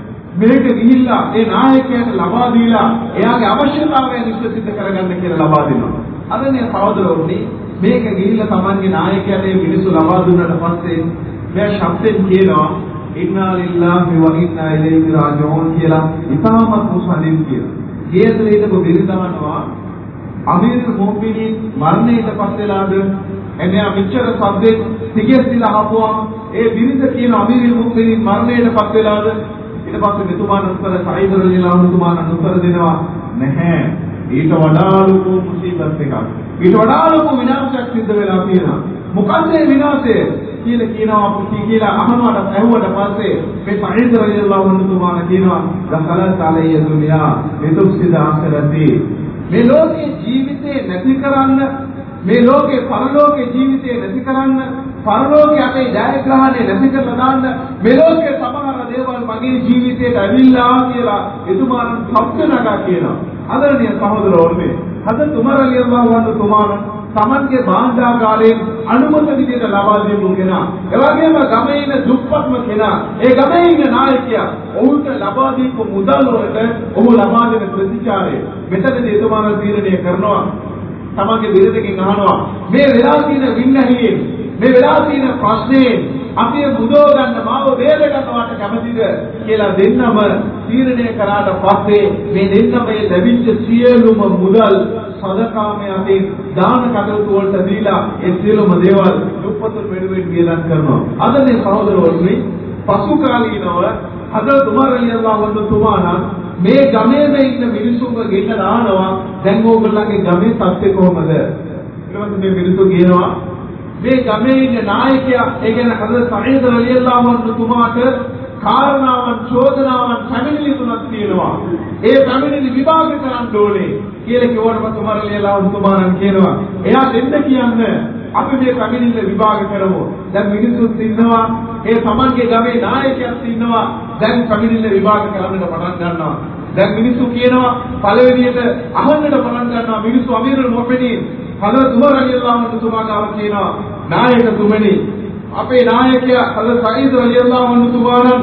මේක ගිහිල්ලා ඒ නායකයාට ලබා දීලා එයාගේ අවශ්‍යතාවය නිශ්චිත කරගන්න කියලා ලබා දෙනවා. අදනේ සහෝදරවරුනි මේක ගිහිල්ලා තමන්ගේ නායකයාට මේ මිනිස්සු ලබා දුන්නාට පස්සේ මේ ශබ්දෙන් කියනවා ඉන්නා ලිල්ලාහි ව ඉන්නා ඉලෛහි රාජිඋන් කියලා ඉතාමත් මුසලින් කියලා. ජීවිතේට බිරිඳවනවා අමීරුල් මුමිනීන් මරණයට පස්සෙලාද එන්නේ මෙච්චර සබ්දේ සිගියස්තිලා ආපුවා ඒ බිරිඳ කියන අමීරුල් මුමිනීන් මරණයට පස්සෙලාද ඊට පස්සේ මෙතුමාන උත්තර සයිද් රලියල්ලාහු අන්හු තුමාන උත්තර දෙනවා නැහැ ඊට වඩා ලොකු මුසීබත් එකක් ඊට වඩා ලොකු විනාශයක් සිද්ධ වෙලා තියෙනවා. මොකද මේ විනාශය කියලා කියනවා අපි කියලා අහනවට ඇහුවට පස්සේ මේ සයිද් රලියල්ලාහු අන්හු තුමාන කියනවා දඛලත් අලයිය දුනියා විදුක්සිද ආඛිරති මේ ලෝකේ ජීවිතේ නැති කරන්න මේ ලෝකේ පරලෝකේ ජීවිතේ නැති කරන්න පරලෝකේ අපේ ජයග්‍රහණය නැති කරලා දාන්න මේ ලෝකේ සමහර දේවල් මගේ ජීවිතේට ඇවිල්ලා කියලා එතුමාන් සත්‍ය නගා කියනවා. ආදරණීය සහෝදරවරුනි හදරත් උමර් රලියල්ලාහු අන්හු තුමාන තමන්ගේ භාණ්ඩාගාරයෙන් අනුමත විදියට ලබා දෙමු කෙනා. ඒ වගේම ගමේ ඉන්න දුප්පත්ම කෙනා, ඒ ගමේ ඉන්න නායකයා ඔහුට ලබා දීපු මුදල් වලට ඔහු ලබා දෙන ප්‍රතිචාරය මෙතනදී එතුමාන තීරණය කරනවා. තමන්ගේ විරදකින් අහනවා මේ වෙලා තියෙන වින්නහියෙන් මේ වෙලා තියෙන ප්‍රශ්නේ අපි බුදෝ ගන්න මාව වේල ගන්නවට කැමතිද කියලා දෙන්නම තීරණය කරාට පස්සේ මේ දෙන්නම මේ ලැබිච්ච සියලුම මුදල් සදකාමයේ අතින් දාන කටයුතු වලට දීලා ඒ සියලුම දේවල් දුප්පතුන් වෙනුවෙන් වියදම් කරනවා. අදනේ සහෝදරවරුනි පසු කාලීනව හදරත් උමර් රලියල්ලාහු අන්හු තුමාණන් මේ ගමේම ඉන්න මිනිසුන්ව ගෙන්න දානවා දැන් ඕගොල්ලන්ගේ ගමේ තත්ත්වය කොහොමද? ඊට පස්සේ මේ මිනිස්සු කියනවා මේ ගමේ ඉන්න නායකයා ඒ කියන්නේ හදරත් සঈද් රලියල්ලාහු අන්හු තුමාට කාරණාවන් චෝදනාවන් පැමිණිලි තුනක් තියෙනවා. ඒ පැමිණිලි විභාග කරන්න ඕනේ කියලා කිව්වට පස්සේ උමර් රලියල්ලාහු අන්හු තුමාණන් කියනවා එයා දෙන්න කියන්නේ අපි මේ පැමිණිල්ල විභාග කරමු. දැන් මිනිස්සුත් ඉන්නවා ඒ තමන්ගේ ගමේ නායකයෙක් ඉන්නවා දැන් පැමිණිල්ල විභාග කරන්නට පටන් ගන්නවා. දැන් මිනිස්සු කියනවා පළවෙනියට අහන්නට පටන් ගන්නවා මිනිස්සු අමීරුල් මුමිනීන් හදරත් උමර් රලියල්ලාහු අන්හු තුමාගාව කියනවා නායකතුමනි අපේ නායකයා හදරත් සঈද් රලියල්ලාහු අන්හු තුමාණන්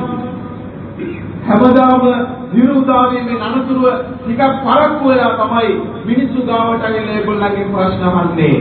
හැමදාම විරුද්ධාවේ මේ අනතුරුව ටිකක් පරක්කු වෙලා තමයි මිනිස්සු ගාවට ඇවිල්ලා ඒගොල්ලන්ගේ ප්‍රශ්න අහන්නේ.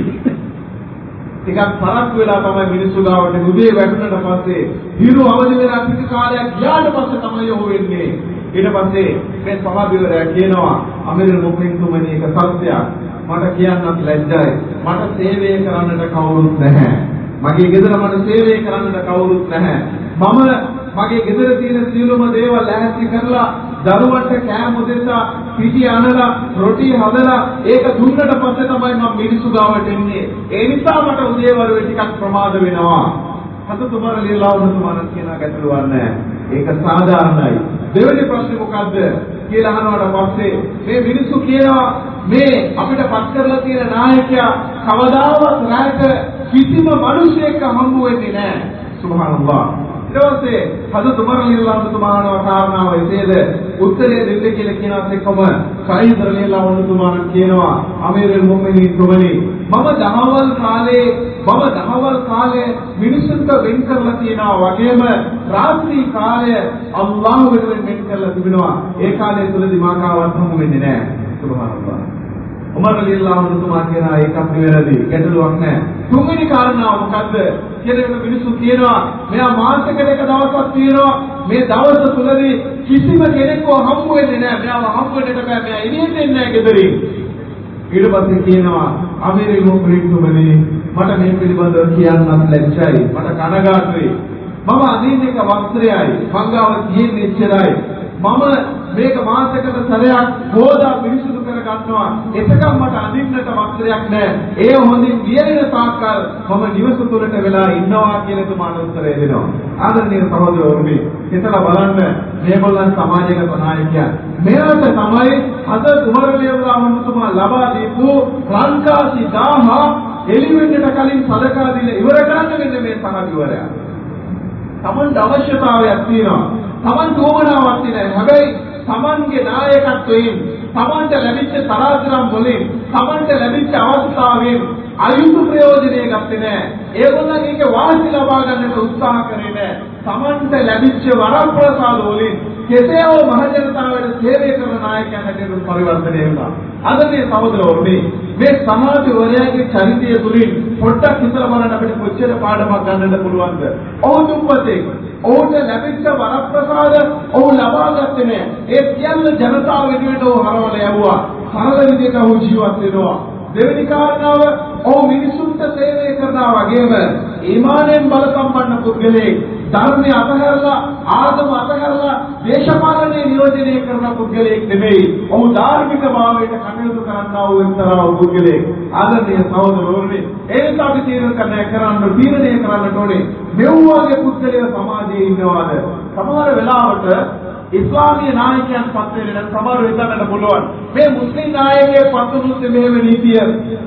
ටිකක් පරක්කු වෙලා තමයි මිනිස්සු ගාවට උදේ වැටුණට පස්සේ හිරු අවදි වෙලා කිසි කාලයක් ගියාට පස්සේ තමයි ඔහු වෙන්නේ. ඊට පස්සේ මේ සහාබිවරයා කියනවා අමීරුල් මුමිනීන් තුමනි එක සත්‍යයක් මට කියන්නත් ලැජ්ජයි. මට සේවය කරන්නට කවුරුත් නැහැ. මගේ ගෙදර මට සේවය කරන්නට කවුරුත් නැහැ. මම මගේ ගෙදර තියෙන සියලුම දේවල් ලෑස්ති කරලා දරුවන්ට කෑම දෙසා පිටි අනලා රොටි හදලා ඒක දුන්නට පස්සේ තමයි මම මිනිස්සු ගාවට එන්නේ. ඒ නිසා මට උදේවරු ටිකක් ප්‍රමාද වෙනවා. හදතු උමර් රලියල්ලාහු අන්හු තුමාණන් කියන ගැටලුවක් නැහැ. ඒක සාධාරණයි. දෙවෙනි ප්‍රශ්නේ මොකද්ද කියලා අහනවට පස්සේ මේ මිනිස්සු කියනවා මේ අපිට පත් කරලා තියෙන නායකයා කවදාවත් රැයට කිසිම මිනිසෙක් හම්බ වෙන්නේ නැහැ. සුබ්හානල්ලාහ්. ඊට පස්සේ හදතු උමර් රලියල්ලාහු අන්හු තුමාණන් කාරණාව ඉතේද උත්තරේ දෙන්න කියලා කියනත් එක්කම සයීද් රලියල්ලාහු අන්හු තුමාණන් කියනවා අමීරුල් මුමිනීන් තුමනි මම දහවල් කාලේ මම දහවල් කාලේ මිනිසුන්ට වෙන් කරලා තියනවා වගේම රාත්‍රී කාලය අල්ලාහ් වෙනුවෙන් වෙන් කරලා තිබෙනවා. ඒ කාලය තුලදී මා කාවත් හමු වෙන්නේ නැහැ. සුබ්හානල්ලාහ්. උමර් රලියල්ලාහු අන්හු තුමා කියන එකක් නෙවෙයි ගැටලුවක් නැහැ. තුන්වෙනි කාරණාව මොකද්ද? කියන මිනිස්සු කියනවා මෙයා මාසෙකට එක දවසක් තියෙනවා මේ දවස තුලදී කිසිම කෙනෙක්ව හම්බ වෙන්නේ නැහැ. මෙයාව හම්බ වෙන්නට බෑ. මෙයා එළියට එන්නේ නැහැ ගෙදරින්. ඊට පස්සේ කියනවා අමීරුල් මුමිනීන් තුමනි මට මේ පිළිබඳව කියන්නත් ලැජ්ජයි. මට කනගාටුයි. මම අදින්න එක වස්ත්‍රයයි. මංගාව කියන්නේ ඉච්චරයි. මම මේක මාසයකට සැරයක් හොදා පිරිසිදු කර ගන්නවා. එතකම් මට අදින්නට වස්ත්‍රයක් නැහැ. ඒ හොඳින් වියලෙන තාක්කල් මම නිවස තුලට වෙලා ඉන්නවා කියන තුමාට උත්තරය දෙනවා. ආදරණීය සහෝදරවරුනි, හිතලා බලන්න මේගොල්ලන් සමාජයක නායකයන්. මෙයාට තමයි අද උමර් රලියල්ලාහු අන්හු තුමා ලබා දීපු ලංකාසි දාහ එළිවෙන්නට කලින් සලකා දීලා ඉවර කරන්න වෙන්නේ මේ සමාජිකවරයා. තමන්ට අවශ්‍යතාවයක් තියෙනවා. තමන්ට ඕමනාවක් තියෙනවා. හැබැයි තමන්ගේ නායකත්වයෙන් තමන්ට ලැබිච්ච තරාතිරම් වලින් තමන්ට ලැබිච්ච අවස්ථාවෙන් අයුතු ප්‍රයෝජනය ගත්තේ නැහැ. ඒගොල්ලන් ඒක වාසි ලබා ගන්නට උත්සාහ කරේ නැහැ. තමන්ට ලැබිච්ච වරප්‍රසාද වලින් කෙසේ හෝ මහ ජනතාවට සේවය කරන නායකයන් හැටියට පරිවර්තනය වෙනවා. අද මේ සහෝදරවරුනි මේ සමාජවලයාගේ චරිතය තුලින් පොඩ්ඩක් හිතලා බලන්න අපිට කොච්චර පාඩමක් ගන්නට පුළුවන්ද? ඔහු දුප්පතේ ඔහුට ලැබිච්ච වරප්‍රසාද ඔහු ලබා ගත්තේ නැහැ. ඒ සියල්ල ජනතාව වෙනුවෙන් ඔහු හරවලා යවුවා. සරල විදිහට ඔහු ජීවත් වෙනවා. දෙවෙනි කාරණාව ඔහු මිනිසුන්ට සේවය කරනවා වගේම ඊමානෙන් බලසම්පන්න පුද්ගලෙක්. ධර්මය අතහැරලා ආගම අතහැරලා දේශපාලනයේ නියෝජනය කරන පුද්ගලයෙක් නෙමෙයි. ඔහු ධාර්මික භාවයට කටයුතු කරන්නා වූ එක්තරා පුද්ගලයෙක්. ආදරණීය සහෝදරවරුනි, ඒ නිසා අපි තීරණය කරන්න තීරණය කරන්නට ඕනේ මෙව්වාගේ පුද්ගලයා සමාජයේ ඉන්නවාද? සමහර වෙලාවට ඉස්ලාමීය නායකයන් පත් වෙන සමහර වෙලාවට පුළුවන් මේ මුස්ලිම් නායකයෙක් පත් වුණොත් මෙහෙම නීතිය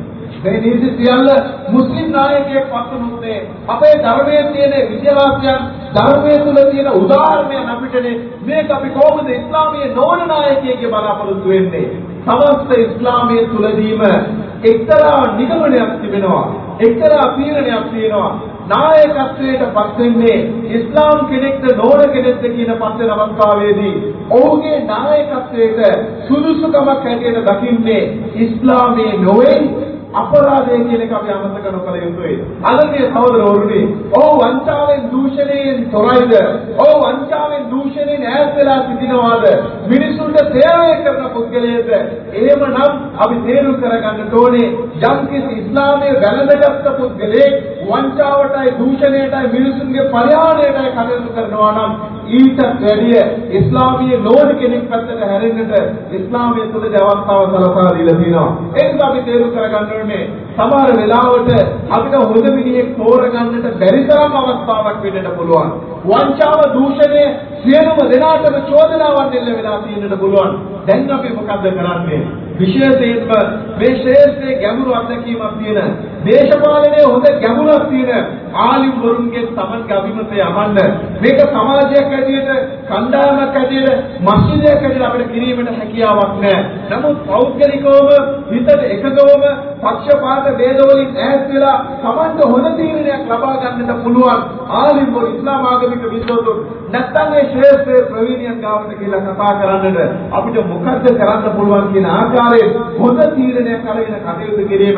මේ නීති සියල්ල මුස්ලිම් නායකයෙක් පත් වුණොත් අපේ ධර්මයේ තියෙන විද්‍යාඥයන් ධර්මයේ තුල තියෙන උදාහරණයන් අපිටනේ මේක අපි කොහොමද ඉස්ලාමීය නොවන නායකයෙක්ගේ බලාපොරොත්තු වෙන්නේ? සමස්ත ඉස්ලාමයේ තුලදීම එක්තරා නිගමනයක් තිබෙනවා. එක්තරා තීරණයක් තියෙනවා. නායකත්වයට පත් වෙන්නේ ඉස්ලාම් කෙනෙක්ද නොවන කෙනෙක්ද කියන පස්වෙනි අවස්ථාවේදී ඔහුගේ නායකත්වයට සුදුසුකමක් හැටියට දකින්නේ ඉස්ලාමයේ නොවේ අපරාධය කියන එක අපි අමතක නොකළ යුතුයි. අදගේ සහෝදරවරුනි, ඔව් වංචාවෙන් දූෂණයෙන් තොරයිද? ඔව් වංචාවෙන් දූෂණයෙන් ඈත් වෙලා සිටිනවාද? මිනිසුන්ට සේවය කරන පුද්ගලයෙක්ද? එහෙමනම් අපි තේරුම් කරගන්න ඕනේ යම්කිසි ඉස්ලාමයේ වැළඳගත් පුද්ගලෙක් වංචාවටයි දූෂණයටයි මිනිසුන්ගේ පරිහානියටයි කටයුතු කරනවා නම් ඊට වැඩිය ඉස්ලාමීය නොවන කෙනෙක් පැත්තට හැරෙන්නට ඉස්ලාමයේ තුල අවස්ථාව සලසා දීලා තියෙනවා. ඒක අපි තේරුම් කරගන්න සමහර වෙලාවට අපිට හොඳ මිනිහෙක් තෝරගන්නට බැරි තරම් අවස්ථාවක් වෙන්නට පුළුවන්. වංචාව දූෂණය සියලුම දෙනාටම චෝදනාවක් දෙන්න වෙලා තියෙන්නට පුළුවන්. දැන් අපි මොකද්ද කරන්නේ? විශේෂයෙන්ම මේ ශ්‍රේෂ්ඨ ගැඹුරු අත්දැකීමක් තියෙන දේශපාලනයේ හොඳ ගැඹුරක් තියෙන ආලිම් වරුන්ගේ තමන්ගේ අභිමතය අහන්න මේක සමාජයක් ඇටියට කණ්ඩායමක් ඇටියට මස්ජිදයක් ඇටියට අපිට කිරීමට හැකියාවක් නැහැ. නමුත් පෞද්ගලිකවම හිතට එකගවම පක්ෂපාත ભેදවලින් ඈත් වෙලා තමන්ට හොඳ තීරණයක් ලබා ගන්නට පුළුවන් ආලිම් වරු ඉස්ලාම ආගමික විද්වතුන් නැත්නම් මේ ශ්‍රේෂ්ඨ ප්‍රවීණයන් ගාවට කියලා කතා කරන්නට අපිට මොකද්ද කරන්න පුළුවන් කියන ආකාරයෙන් හොඳ තීරණයක් අරගෙන කටයුතු කිරීම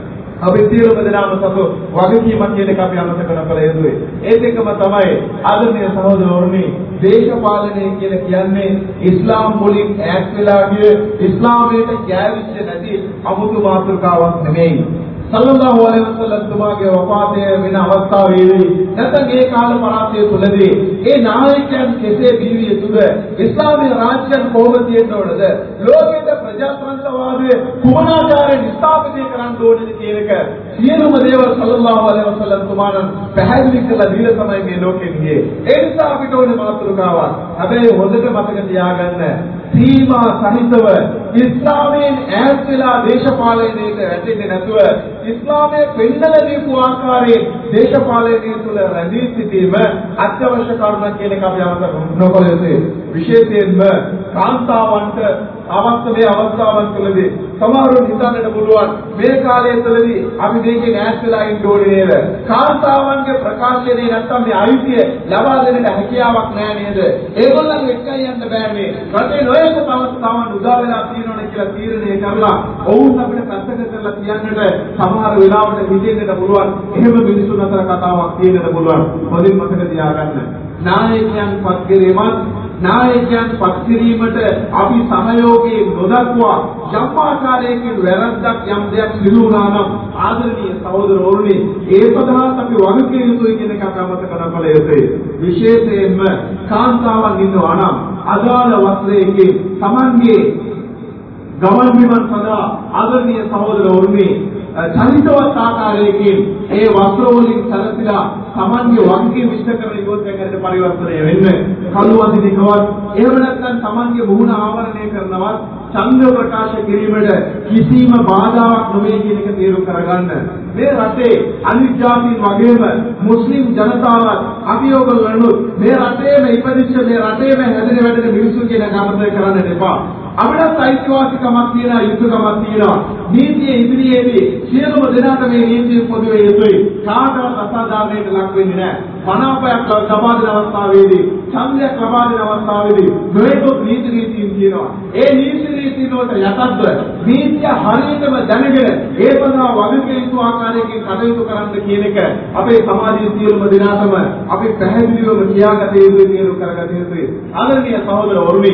අපි සියලුම දෙනාම සතු වගකීමක් කියන එක අපි අමතක නොකළ යුතුයි. ඒත් එකම තමයි ආදරණීය සහෝදරවරුනි, දේශපාලනය කියලා කියන්නේ ඉස්ලාම් වලින් ඈත් වෙලා ගිය ඉස්ලාමයට කැවිච්ච නැති අමුතු මාතෘකාවක් නෙමෙයි. සල්ලල්ලාහු අලයිහි වසල්ලම් තුමාගේ වෆාතය වෙන අවස්ථාවේදී නැත්නම් ඒ කාල පරාසය තුළදී ඒ නායකයන් කෙසේ බිහි යුතුද? ඉස්ලාමීය රාජ්‍යයන් කොහොමද තියෙන්න ඕනද? ලෝකයේ ප්‍රජාතන්ත්‍රවාදයේ කුමනාකාරයෙන් ස්ථාපිත කරන්න ඕනද කියන එක සියලුම දේවල් සල්ලල්ලාහු අලයිහි වසල්ලම් තුමාණන් පැහැදිලි කළා දීලා තමයි මේ ලෝකෙ ගියේ. ඒ නිසා අපිට ඕනේ මාතෘකාවක්. හැබැයි හොඳට මතක තියාගන්න සීමා සහිතව ඉස්ලාමයෙන් ඈත් වෙලා දේශපාලනයට වැටෙන්නේ නැතුව ඉස්ලාමයේ පෙන්නලා දීපු ආකාරයේ දේශපාලනය තුළ රැඳී සිටීම අත්‍යවශ්‍ය කරුණක් කියන එක අපි අමතක නොකළ යුතුයි. විශේෂයෙන්ම කාන්තාවන්ට අවස්ථාවේ අවස්ථාවන් තුළදී සමහරවිට හිතන්නට පුළුවන් මේ කාලය තුළදී අපි මේකේ ඈත් වෙලා ඉන්න ඕනේ නේද? කාන්තාවන්ගේ ප්‍රකාශනයේ නැත්තම් මේ අයිතිය ලබා දෙන්නට හැකියාවක් නැහැ නේද? ඒගොල්ලන් එක්කයි යන්න බෑනේ. රටේ නොයෙක් අවස්ථාවන් උදා වෙලා තියෙනවනේ කියලා තීරණය කරලා ඔවුන් අපිට පැත්තක කරලා කියන්නට සමහර වෙලාවට හිතෙන්නට පුළුවන්. එහෙම මිනිසුන් අතර කතාවක් තියෙන්නට පුළුවන්. මොදින් මතක තියාගන්න. නායකයන් පත් කිරීමත් නායකයන් පත් කිරීමට අපි සහයෝගයේ නොදක්වා යම් ආකාරයකින් වැරද්දක් යම් දෙයක් සිදු වුණා නම් ආදරණීය සහෝදරවරුනි ඒ සඳහා අපි වගකිය යුතුයි කියන එක අපමත කරපල යුතුයි. විශේෂයෙන්ම කාන්තාවන් ඉන්නවා නම් අදාළ වස්ත්‍රයේ Tamanගේ ගමන් බිමන් සඳහා ආදරණීය සහෝදරවරුනි චලිතවත් ආකාරයකින් ඒ වස්ත්‍ර වලින් සැලසීලා Tamanගේ වගකීම් විශ්ල කරන යෝධයකට පරිවර්තනය වෙන්නේ කළු අධිකවත් එහෙම නැත්නම් Tamanගේ මුහුණ ආවරණය කරනවත් චන්ද්‍ර ප්‍රකාශ කිරීමට කිසිම බාධාවක් නොවේ කියන එක තේරුම් කරගන්න. මේ රටේ අනිත් ජාතීන් වගේම මුස්ලිම් ජනතාවත් අභියෝග කරනුත් මේ රටේම ඉපදිච්ච මේ රටේම හැදෙන වැඩෙන මිනිස්සු කියන ගමත කරන්න එපා. අපිට අයිතිවාසිකමක් තියෙනවා, යුතුයකමක් තියෙනවා. නීතිය ඉදිරියේදී සියලුම දෙනාට මේ නීතිය පොදු වේ යුතුයි. කාටවත් අසාධාරණයට ලක් වෙන්නේ නැහැ. පනාපයක් ලබා දෙන අවස්ථාවේදී, ඡන්දයක් ලබා දෙන අවස්ථාවේදී නොයෙකුත් නීති රීතීන් තියෙනවා. ඒ නීති රීතීන් වලට යටත්ව නීතිය හරියටම දැනගෙන ඒ සඳහා වගකීම් යුතු ආකාරයකින් කටයුතු කරන්න කියන එක අපේ සමාජයේ සියලුම දෙනාටම අපි පැහැදිලිවම කියාගත යුතුයි, තීරු කරගත යුතුයි. ආදරණීය සහෝදරවරුනි,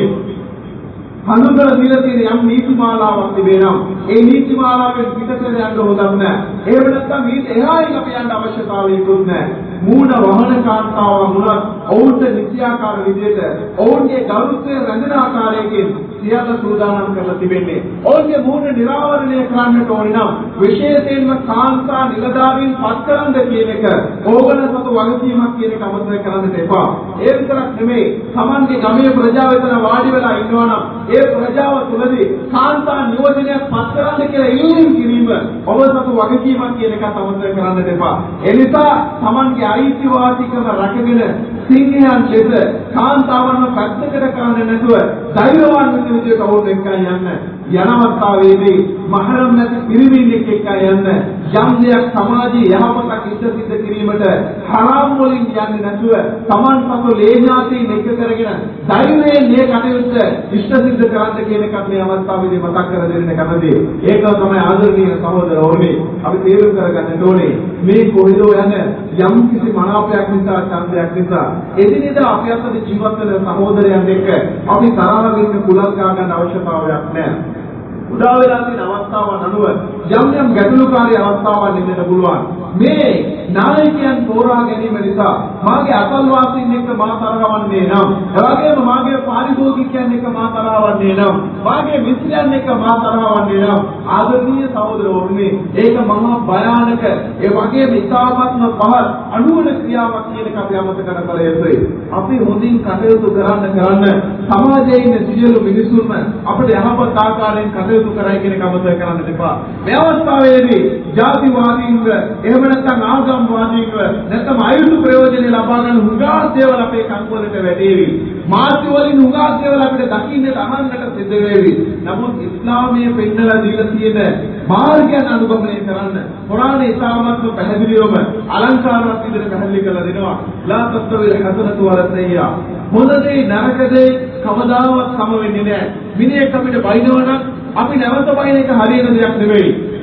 හඳුන්වලා දීලා තියෙන යම් නීතිමාලාවක් තිබෙනවා. ඒ නීතිමාලාවෙන් පිටතට යන්න හොදක් නැහැ. එහෙම නැත්නම් ඊට එහායින් අපි යන්න අවශ්‍යතාවයකුත් නැහැ. මූණ වහන කාන්තාවන් වුණත් ඔවුන්ට නිත්‍යාකාර විදිහට ඔවුන්ගේ ගෞරවය රැඳෙන ආකාරයකින් සියල්ල සූදානම් කරලා තිබෙන්නේ. ඔවුන්ගේ මූණ නිරාවරණය කරන්නට ඕන නම් විශේෂයෙන්ම කාන්තා නිලධාරීන් පත් කරන්න කියන එක ඕගන සතු වගකීමක් කියන එක අමතක කරන්න එපා. ඒ විතරක් නෙමෙයි, Tamanගේ ගමේ ප්‍රජාව එතන වාඩි වෙලා ඉන්නවා නම් ඒ ප්‍රජාව තුළදී කාන්තා නියෝජනයක් පත් කරන්න කියලා ඉල්ලීම් කිරීම ඔබ සතු වගකීමක් කියන එක අමතක කරන්න එපා. ඒ නිසා Tamanගේ අයිතිවාසිකම රැකගෙන සිංහයන් ලෙස කාන්තාවන්ව පැත්තකට කරන්නේ නැතුව ධෛර්යවත් විදිහට ඔවුන් එක්කයි යන්න. යන අවස්ථාවේදී මහරම් නැති පිරිමින්ෙක් එක්කයි යන්න. යම් දෙයක් සමාජයේ යහපතක් ඉෂ්ට සිද්ධ කිරීමට හරාම් වලින් යන්නේ නැතුව Taman සතු ලේඥාතීන් එක කරගෙන ධෛර්යයෙන් මේ කටයුත්ත ඉෂ්ට සිද්ධ කරන්න කියන එක මේ අවස්ථාවේදී මතක් කර දෙන්න කැමතියි. ඒක තමයි ආදරණීය සහෝදරවරුනි අපි තේරුම් කරගන්න ඕනේ. මේ කොහෙදෝ යන යම් කිසි මනාපයක් නිසා, ඡන්දයක් නිසා එදිනෙදා අපි අතර ජීවත් වෙන සහෝදරයන් එක්ක අපි තරහින් කුලල් ගා ගන්න අවශ්‍යතාවයක් නැහැ. උදා වෙලා තියෙන අවස්ථාවන් අනුව යම් යම් ගැටලුකාරී අවස්ථාවන් ඉන්නට පුළුවන්. මේ නායකයන් තෝරා ගැනීම නිසා මාගේ අසල්වාසීන් එක්ක මා තරහවන්නේ නම්, එවැගේම මාගේ පාරිභෝගිකයන් එක්ක මා තරහවන්නේ නම්, මාගේ මිත්‍රයන් එක්ක මා තරහවන්නේ නම් ආදරණීය සහෝදරවරුනි, ඒක මහා භයානක, ඒ වගේම ඉතාමත්ම පහත් අනුවන ක්‍රියාවක් කියන එක අපි අමතක කරගන්න යුතුයි. අපි හොඳින් කටයුතු කරන්න කරන්න සමාජයේ ඉන්න සියලු මිනිසුන්ම අපිට යහපත් ආකාරයෙන් කටයුතු කරයි කියන එක අමතක කරන්න එපා. මේ අවස්ථාවේදී ජාතිවාදීන්ව එහෙම නැත්නම් ආගම්වාදීන්ව නැත්නම් ආයුධ ප්‍රයෝජනෙ ලබා ගන්න හුඟා දේවල් අපේ කන්කොලට වැටේවි. මාධ්‍ය වලින් හුඟා දේවල් අපිට දකින්නට අහන්නට සිද්ධ වෙවි. නමුත් ඉස්ලාමයේ පෙන්නලා දීලා තියෙන මාර්ගයන් අනුගමනය කරන්න කුරානයේ ඉතාමත්ම පැහැදිලිවම අලංකාරවත් විදිහට පැහැදිලි කරලා දෙනවා. ලා තස්තවිල් හසනතු වල සයියා. හොඳදී නරකදී කවදාවත් සම වෙන්නේ නැහැ. මිනිහෙක් අපිට බයිනවනම් අපි නැවත බයින එක හරියන දෙයක් නෙවෙයි.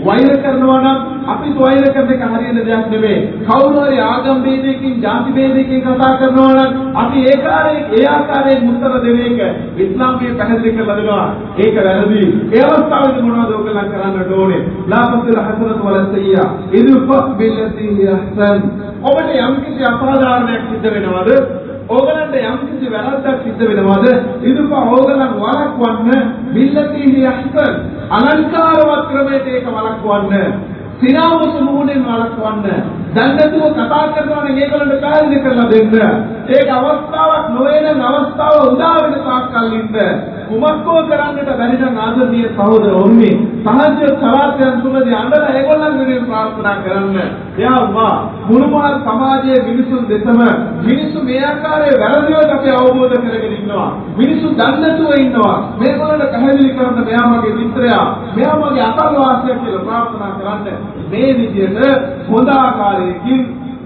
වෛර කරනවා නම් අපි වෛර කරන එක හරියන දෙයක් නෙමෙයි. කවුරු හරි ආගම් ભેදයකින්, ಜಾති ભેදයකින් කතා කරනවා නම් අපි ඒ කාර්යයේ ඒ ආකාරයෙන් උත්තර දෙන එක ඉස්ලාමයේ පැහැදිලි කරලා දෙනවා. ඒක වැරදි. ඒ අවස්ථාවේදී මොනවද ඔයගොල්ලන් කරන්නට ඕනේ? ලා තස්ල් හසනත වල සයියා ඉදුෆක් බිල්ලති යහසන්. ඔබට යම් කිසි අපරාධයක් සිද්ධ වෙනවද? ඕගලන්ට යම් කිසි වැරද්දක් සිද්ධ වෙනවද? ඉදුපා ඕගලන් වළක්වන්න බිල්ලති යහසන්. අලංකාරවත් ක්‍රමයට ඒක වළක්වන්න. සිනාමුසු මුහුණෙන් වළක්වන්න. දැන්නතුව කතා කරනවා නම් ඒගොල්ලන්ට පැහැදිලි කරලා දෙන්න. ඒක අවස්ථාවක් නොවන අවස්ථාව උදා වෙන තාක්කල් ඉන්න. කුමක්කෝ කරන්නට බැරි නම් ආදරණීය සහෝදරවරුනි, සහජ සලාතයන් තුලදී අඬලා ඒගොල්ලන් වෙනුවෙන් ප්‍රාර්ථනා කරන්න. යා අල්ලාහ්, මුළුමහත් සමාජයේ මිනිසුන් දෙතම මිනිසු මේ ආකාරයේ වැරදිවට අපි අවබෝධ කරගෙන ඉන්නවා. මිනිසු දන්නතුව ඉන්නවා. මේගොල්ලන්ට පැහැදිලි කරන්න මෙයා මගේ මිත්‍රයා, මෙයා මගේ අතල්වාසියා කියලා ප්‍රාර්ථනා කරන්න. මේ විදිහට හොඳ ආකාරයකින්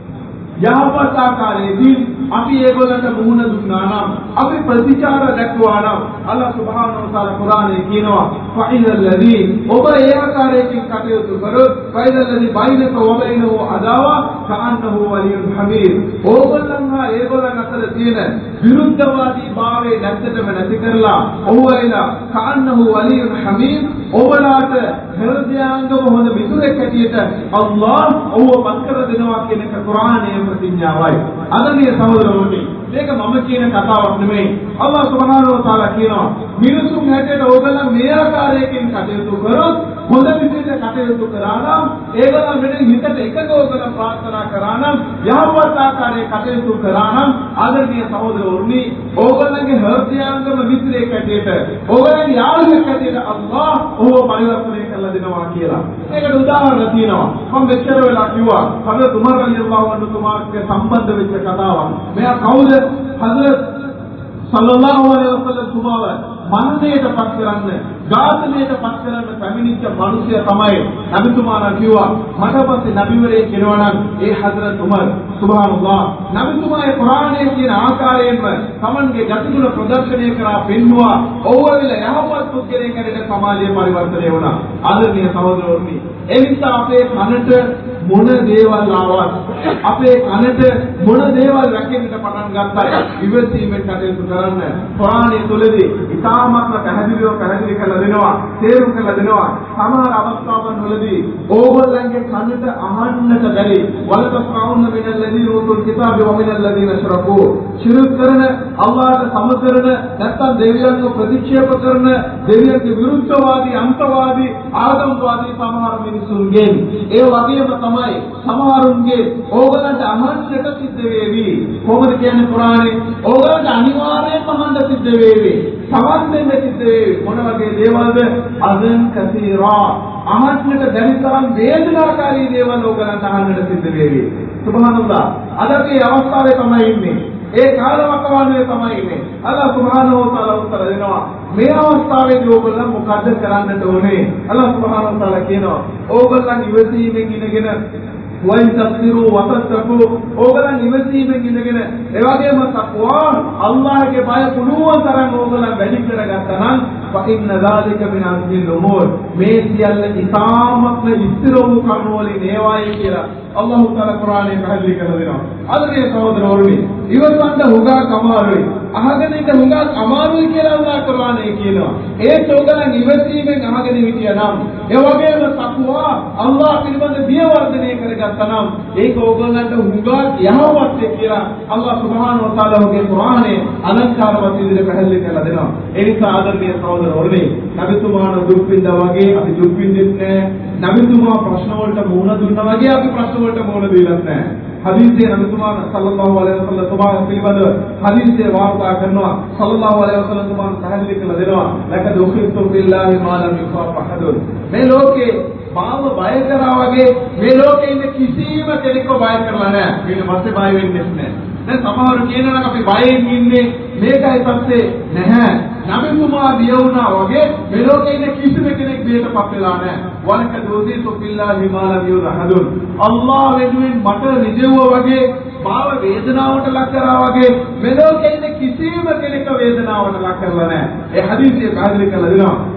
යහපත් ආකාරයකින් අපි ඒගොල්ලන්ට මුහුණ දුන්නා නම්, අපි ප්‍රතිචාර දක්වනවා නම් අල්ලාහ් සුබ්හානහු වතාලා කුරානයේ කියනවා ෆයිනල්ලදී ඔබ ඒ ආකාරයකින් කටයුතු කරොත් ෆයිනල්ලදී බයිනක වබයිනහු අදාවා කඅන්නහු වලියුන් හමීර්. ඕගොල්ලන් හා ඒගොල්ලන් අතර තියෙන විරුද්ධවාදී භාවයේ නැත්තටම නැති කරලා ඔහුවලා කඅන්නහු වලියුන් හමීර්, ඔබලාට හෘදයාංගම හොඳ මිතුරෙක් හැටියට අල්ලාහ් ඔහුව පත් කර දෙනවා කියන එක කුරානයේ ප්‍රතිඥාවයි. අදනේ සහෝදරවරුනි, මේක මම කියන කතාවක් නෙමෙයි. අල්ලාහ් සුබ්හානහු වතාලා කියනවා මිනිසුන් හැටියට ඕගොල්ලන් මේ ආකාරයකින් කටයුතු කරොත්, හොඳ විදිහට කටයුතු කරා නම්, ඒගොල්ලන් වෙන හිතට එකග ඕගොල්ලන් ප්‍රාර්ථනා කරා නම්, යහපත් ආකාරයේ කටයුතු කරා නම්, ආදරණීය සහෝදරවරුනි, ඕගොල්ලන්ගේ හෘදයාංගම මිත්‍රයෙක් හැටියට, ඕගොල්ලන්ගේ යාළුවෙක් හැටියට අල්ලාහ් ඔහුව පරිවර්තනය කරලා දෙනවා කියලා. ඒකට උදාහරණ තියෙනවා. මම මෙච්චර වෙලා කිව්වා හදරත් උමර් රලියල්ලාහු අන්හු තුමාගේ සම්බන්ධ වෙච්ච කතාවක්. මෙයා කවුද? හදරත් සල්ලල්ලාහු අලයිහි වසල්ලම් තුමාව මරණයට පත් කරන්න, ඝාතනයට පත් කරන්න පැමිණිච්ච මිනිසයා තමයි නබිතුමාලා කිව්වා. මට පස්සේ නබිවරයෙක් කෙනවා නම් ඒ හදරත් උමර්. සුබ්හානල්ලාහ්. නබිතුමාගේ කුරානයේ කියන ආකාරයෙන්ම තමන්ගේ ගතිගුණ ප්‍රදර්ශනය කරා පෙන්වුවා. ඕවල යහපත් පුද්ගලයෙක් හැටියට සමාජය පරිවර්තනය වුණා. ආදරණීය සහෝදරවරුනි, ඒ නිසා අපේ කනට මොන දේවල් ආවත්, අපේ කනට මොන දේවල් රැකෙන්නට පටන් ගත්තා, ඉවසීමෙන් කටයුතු කරන්න. කුරානයේ තුලදී ඉතාමත්ම පැහැදිලිව පැහැදිලි කරලා දෙනවා, තේරුම් කරලා දෙනවා. සමහර අවස්ථාවන් වලදී ඕගොල්ලන්ගේ කනට අහන්නට බැරි වලතස්රාවුන්න මිනල්ලදීන උතුල් කිතාබ වමිනල්ලදීන අශ්රකූ, ශිරක් කරන, අල්ලාහට සම කරන, නැත්නම් දෙවියන්ව ප්‍රතික්ෂේප කරන, දෙවියන්ගේ විරුද්ධවාදී, අන්තවාදී, ආගම්වාදී සමහර මිනිසුන්ගෙන්, ඒ වගේම තමයි සමහරුන්ගේ ඕගොල්ලන්ට අහන්නට සිද්ධ වේවි. කොහොමද කියන්නේ කුරානේ? ඕගොල්ලන්ට අනිවාර්යයෙන්ම අහන්න සිද්ධ වේවි. සමන් දෙන්න සිද්ධ වේවි. මොන වගේ දේවල්ද? අදන් කසීරා. අහන්නට බැරි තරම් වේදනාකාරී දේවල් ඕගොල්ලන්ට අහන්නට සිද්ධ වේවි. සුබ්හානල්ලාහ්. අද මේ අවස්ථාවේ තමයි ඉන්නේ. ඒ කාලවකවානුවේ තමයි ඉන්නේ. අල්ලාහ් සුබ්හානහු වතාලා උත්තර දෙනවා. මේ අවස්ථාවේදී ඕගොල්ලන් මොකද කරන්නට ඕනේ? අල්ලාහ් සුබ්හානහු වතාලා කියනවා ඕගොල්ලන් ඉවසීමෙන් ඉඳගෙන වයින් තස්තිරු වතත්තකු, ඕගොල්ලන් ඉවසීමෙන් ඉඳගෙන ඒ වගේම තක්වා අල්ලාහගේ බය පුළුවන් තරම් ඕගොල්ලන් වැඩි කරගත්තා නම් فإن ذلك من عزم الأمور, මේ සියල්ල ඉතාමත්ම ඉස්තර වූ කරුණු වලින් ඒවායි කියලා අල්ලාහ් තාලා කුරානයේ පැහැදිලි කරලා දෙනවා. අදගේ සහෝදරවරුනි, ඉවසන්න හුඟක් අමාරුයි, අහගෙන ඉන්න හුඟක් අමාරුයි කියලා අල්ලාහ් කුරානයේ කියනවා. ඒත් ඕගොල්ලන් ඉවසීමෙන් අහගෙන හිටියා නම්, ඒ වගේම තක්වා අල්ලාහ් පිළිබඳ බිය වර්ධනය කරගත්තා නම්, ඒක ඕගොල්ලන්ට හුඟක් යහපත් කියලා අල්ලාහ් සුබ්හානහු වතාලාගේ කුරානයේ අලංකාරවත් විදිහට පැහැදිලි කරලා දෙනවා. ඒ නිසා ආදරණීය සහෝදරවරුනි, නබිතුමාන දුක් විඳා වගේ අපි දුක් විඳින්නේ නැහැ. නබිතුමා ප්‍රශ්න වලට මුහුණ දුන්නා වගේ අපි ප්‍රශ්න වලට මුහුණ දෙලත් නැහැ. හදීසේ නබිතුමා සල්ලල්ලාහු අලයිහි වසල්ලම් තුමා පිළිබඳ හදීසේ වාර්තා කරනවා. සල්ලල්ලාහු අලයිහි වසල්ලම් තුමා පැහැදිලි කරලා දෙනවා. ලකද උඛිතු බිල්ලාහි මා ලම් යුඛාෆ අහදුන්. මේ ලෝකේ මාව බය කරා වගේ මේ ලෝකේ ඉන්න කිසිම කෙනෙක්ව බය කරලා නැහැ. ඊට පස්සේ බය වෙන්නේ නැහැ. දැන් සමහරව කියනවා අපි බයෙන් ඉන්නේ, මේකයි පස්සේ නැහැ. නබිතුමා බිය වුණා වගේ මේ ලෝකේ ඉන්න කිසිම කෙනෙක් බියටපත් වෙලා නැහැ. වලක දෝදීතු බිල්ලාහි මා ලම් යුරහදුන්. අල්ලාහ් වෙනුවෙන් මට රිදෙව්වා වගේ, මාව වේදනාවට ලක් කරා වගේ මේ ලෝකේ ඉන්න කිසිම කෙනෙක් වේදනාවට ලක් කරලා නැහැ. ඒ හදීසිය පැහැදිලි කරලා දෙනවා.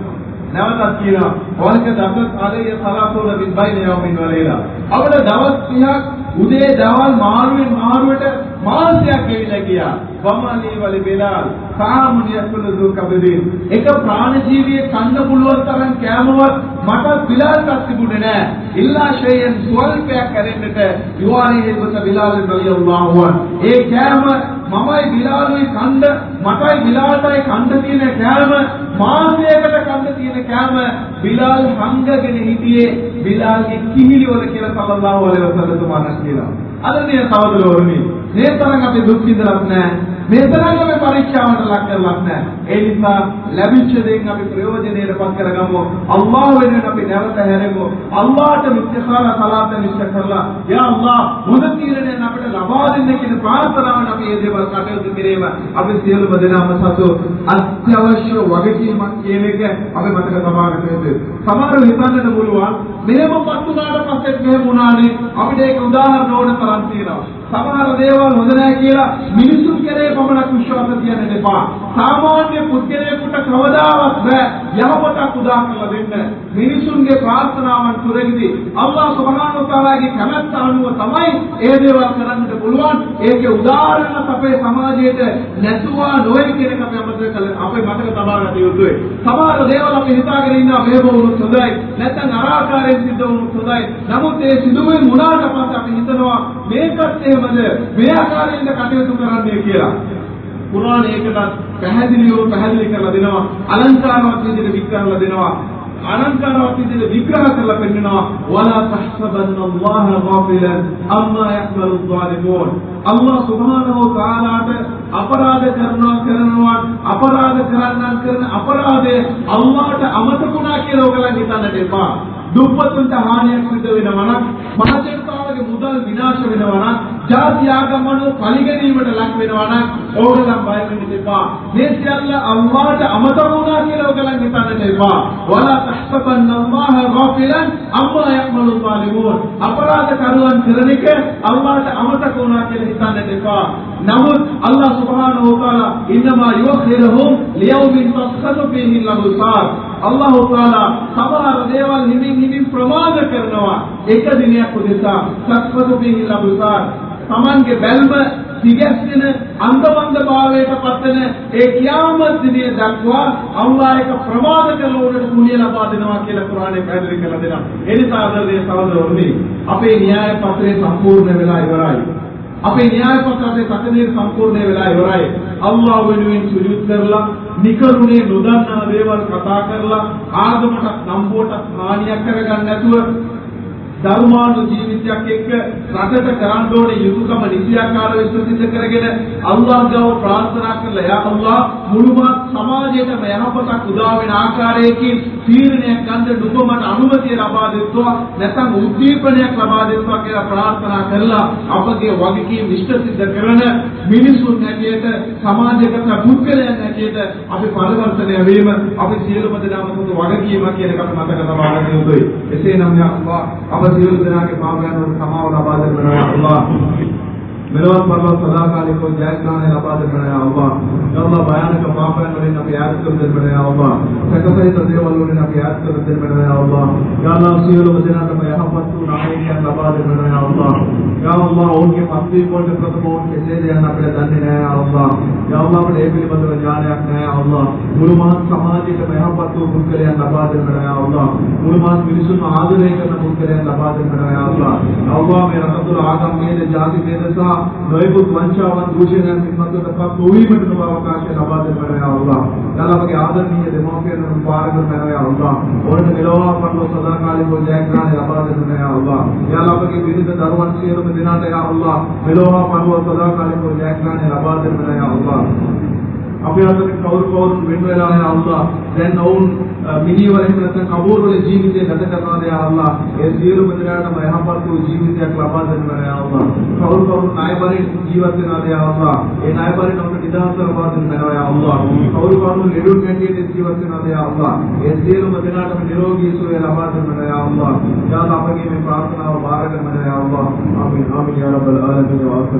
නැවතත් කියනවා වලක දසස් අලේ සලාතෝල විබ්බයින යවමින් වලේලා. අවල දවස් තිහක් උදේ දවල් මාරුවෙන් මාරුවට මාසයක් ගෙවිලා ගියා. වමලී වල බිලාල් සාමුනියකුල දුකබදී එක ප්‍රාණජීවියෙක් කන්න පුළුවන් තරම් කෑමවත් මට බිලාල්ට තිබුණේ නැහැ. ඉල්ලා ෂයන් ස්වල්පයක් කැරෙන්නට යුවාරී හිබත බිලාල් රලියල්ලාහු අන්හු. ඒ කෑම මමයි බිලාලුයි කන්න මටයි බිලාල්ටයි කන්න තියෙන කෑම මාසයකට කන්න තියෙන කෑම බිලාල් හංගගෙන හිටියේ බිලාල්ගේ කිහිලි වල කියලා සල්ලල්ලාහු අලයිහි වසල්ලම් තුමාණන් කියනවා. අදනේ සහෝදරවරුනි මේ තරම් අපි දුක් විඳලක් නැහැ. මේ තරම් අපි පරීක්ෂාවට ලක් කරලක් නැහැ. ඒ නිසා ලැබිච්ච දේෙන් අපි ප්‍රයෝජනෙට පත් කරගමු. අල්ලාහ් වෙනුවෙන් අපි නැවත හැරෙමු. අල්ලාහට ඉස්තිඛාර සලාත නිශ්චය කරලා යා අල්ලාහ් මුද තීරණයෙන් අපිට ලබා දෙන්න කියන ප්‍රාර්ථනාවෙන් අපි මේ දේවල් කටයුතු කිරීම අපි සියලුම දෙනාම සතු අත්‍යවශ්‍ය වගකීමක් කියන එක අපි මතක තබා ගන්න ඕනේ. සමහරව හිතන්නට පුළුවන් මෙහෙම පත්තුනාට පස්සෙත් මෙහෙම වුණානේ අපිට ඒක උදාහරණ ඕන තරම් තියෙනවා. සමහර දේවල් හොඳ නැහැ කියලා මිනිසුන් කෙරේ පමණක් විශ්වාස තියන්න එපා. සාමාන්‍ය පුද්ගලයෙකුට කවදාවත් බෑ යහපතක් උදා කරලා දෙන්න. මිනිසුන්ගේ ප්‍රාර්ථනාවන් තුරෙහිදී අල්ලාහ් සුබ්හානහු වතාලාගේ කැමැත්ත අනුව තමයි ඒ දේවල් කරන්නට පුළුවන්. ඒකේ උදාහරණ අපේ සමාජයේ නැතුවා නොවේ කියන එක අපි අමතක කළ අපේ මතක තබා ගත යුතුයි. සමහර දේවල් අපි හිතාගෙන ඉන්නවා මේක වුණොත් හොඳයි නැත්නම් අර ආකාරයෙන් සිද්ධ වුණොත් හොඳයි. නමුත් ඒ සිදුවෙන්නේ මොනවාට පස්සේ අපි හිතනවා මේකත් එහෙමද මේ ආකාරයෙන් කටයුතු කරන්නේ කියලා. කුර්ආනය ඒකට පැහැදිලිව පැහැදිලි කරලා දෙනවා. අලංකාරවත් විදිහට විග්‍රහ කරලා දෙනවා. අලංකාරවත් විදිහට විග්‍රහ කරලා පෙන්නනවා. වලා තහසබන්නල්ලාහ ගාෆිලන් අම්මා යක්මලු ظාලිමූන්. අල්ලාහ් සුබ්හානහු තාලාට අපරාධ කරනවා කරනවා අපරාධ කරන්නන් කරන අපරාධේ අල්ලාහට අමතකුණා කියලා ඔයගලන් හිතන්නට එපා. දුප්පතුන්ට හානියක් සිදු වෙනවා නම් මහජනතාවගේ මුදල් විනාශ වෙනවා නම් ජාති ආගමන පරිගැනීමට ලක් වෙනවා නම් ඕගොල්ලන් බය වෙන්න එපා. මේ සියල්ල අල්ලාහට අමතක වුණා කියලා ඕගොල්ලන් හිතන්නට එපා. වලා තහසබන්නල්ලාහ ගාෆිලන් අම්මා යක්මලු ظාලිමූන්. අපරාධ කරුවන් කරන එක අල්ලාහට අමතක වුණා කියලා හිතන්නට එපා. නමුත් අල්ලාහ් සුබ්හානහු වතාලා ඉන්නමා යුඛිරුහුම් ලියවමින් තස්ඛතු ෆීහි අල්-අබ්සාර්. අල්ලාහ් තාලා සමහර දේවල් හිමින් හිමින් ප්‍රමාද කරනවා. එක දිනයක් උදෙසා තස්ඛතු ෆීහි අල්-අබ්සාර්. තමන්ගේ බැල්ම දිගැස්සෙන අන්ධබන්ධ භාවයට පත්වන ඒ කියාමත් දිනය දක්වා අල්ලාහ් එක ප්‍රමාද කරලා උඩට කුලිය ලබා දෙනවා කියලා කුර්ආනයේ පැහැදිලි කරලා දෙනවා. ඒ නිසා ආදරණීය සහෝදරවරුනි අපේ න්‍යාය පත්‍රය සම්පූර්ණ වෙලා ඉවරයි. අපේ න්‍යාය පත්‍රයේ සැකදීර සම්පූර්ණ වෙලා ඉවරයි. අල්ලාහ් වෙනුවෙන් සුජූද් කරලා නිකරුණේ නොදන්නා දේවල් කතා කරලා ආගමට නම්බුවට හානියක් කරගන්න නැතුව ධර්මානු ජීවිතයක් එක්ක රටට කරන්න ඕනේ යුතුයකම නිසියාකාරව විශ්වසිත කරගෙන අල්ලාහ් ගාව ප්‍රාර්ථනා කරලා යා අල්ලාහ් මුළුමහත් සමාජයේම යහපතක් උදා වෙන ආකාරයකින් තීරණයක් ගන්න දුකමට අනුමැතිය ලබා දෙත්වා නැත්නම් උද්දීපනයක් ලබා දෙත්වා කියලා ප්‍රාර්ථනා කරලා අපගේ වගකීම් විශ්වසිත කරන මිනිසුන් හැටියට සමාජයකට පුද්ගලයන් හැටියට අපි පරිවර්තනය වීම අපි සියලුම දෙනාම සතු වගකීමක් කියන එක අපි මතක තබා ගන්න යුතුයි. එසේනම් යා අල්ලාහ් අප සියලු දෙනාගේ පාපයන් වලට සමාව ලබා දෙන්න යා අල්ලාහ්. මෙලොව පරලොව සදාකාලිකව ජයග්‍රහණය ලබා දෙන්න යා අල්ලාහ්. යා අල්ලාහ් භයානක පාපයන් වලින් අපි ඈත් කර දෙන්න යා අල්ලාහ්. සකසයිත දේවල් වලින් අපි ඈත් කර දෙන්න යා අල්ලාහ්. යා අල්ලාහ් සියලුම දෙනාටම යහපත් වූ නාමයෙන් ලබා දෙන්න යා අල්ලාහ්. යා අල්ලාහ් ඔවුන්ගේ පස්වීම වලට ප්‍රථම ඔවුන් කෙසේද යන අපිට දන්නේ නැහැ යා අල්ලාහ්. යා අල්ලාහ් අපිට ඒ පිළිබඳව ඥානයක් නැහැ යා අල්ලාහ්. මුළු මහත් සමාජයටම යහපත් වූ පුද්ගලයන් ලබා දෙන්න යා අල්ලාහ්. මුළු මහත් මිනිසුන්ව ආදරය කරන පුද්ගලයන් ලබා දෙන්න යා අල්ලාහ්. යා අල්ලාහ් මේ රට තුළ ආගම් වේද ජාති වේද සහ නොයෙකුත් වංචාවන් දූෂණයන් පින්වත්වන්ට පත් වීමට නොව අවකාශය ලබා දෙන්න යා අල්ලාහ්. යා අල්ලාහ් අපගේ ආදරණීය දෙමව්පියන්වරුන් පාර කරන යා අල්ලාහ්. ඔවුන්ට මෙලොව පරලොව සදාකාලිකව ජයග්‍රහණය ලබා දෙන්න යා අල්ලාහ්. යා අල්ලාහ් අපගේ විවිධ දරුවන් සියලුම දෙනාට යා අල්ලාහ් මෙලොව පරලොව සදාකාලිකව ජයග්‍රහණය ලබා දෙන්න යා අල්ලාහ්. අපි අතරින් කවුරු කවුරු වෙන වෙලා යා අල්ලාහ් දැන් ඔවුන් මිනිවරෙන් නැත්නම් කබූර් වල ජීවිතය ගත කරනවා යා අල්ලාහ්. ඒ සියලුම දෙනාටම යහපත් වූ ජීවිතයක් ලබා දෙන්න යා අල්ලාහ්. කවුරු කවුරු ණයබරෙන් ජීවත් වෙනවා යා අල්ලාහ්. ඒ ණයබරෙන් අපට නිදහස ලබා දෙන්න යා අල්ලාහ්. කවුරු කවුරු නිරුන් ගැටියේ ජීවත් වෙනවා යා අල්ලාහ්. ඒ සියලුම දෙනාටම නිරෝගී සුවය ලබා දෙන්න යා අල්ලාහ්. යා අල්ලාහ් අපගේ මේ ප්‍රාර්ථනාව බාර ගන්න යා අල්ලාහ්. ආමීන් ආමීන් යා රබ්බල් ආලමීන්.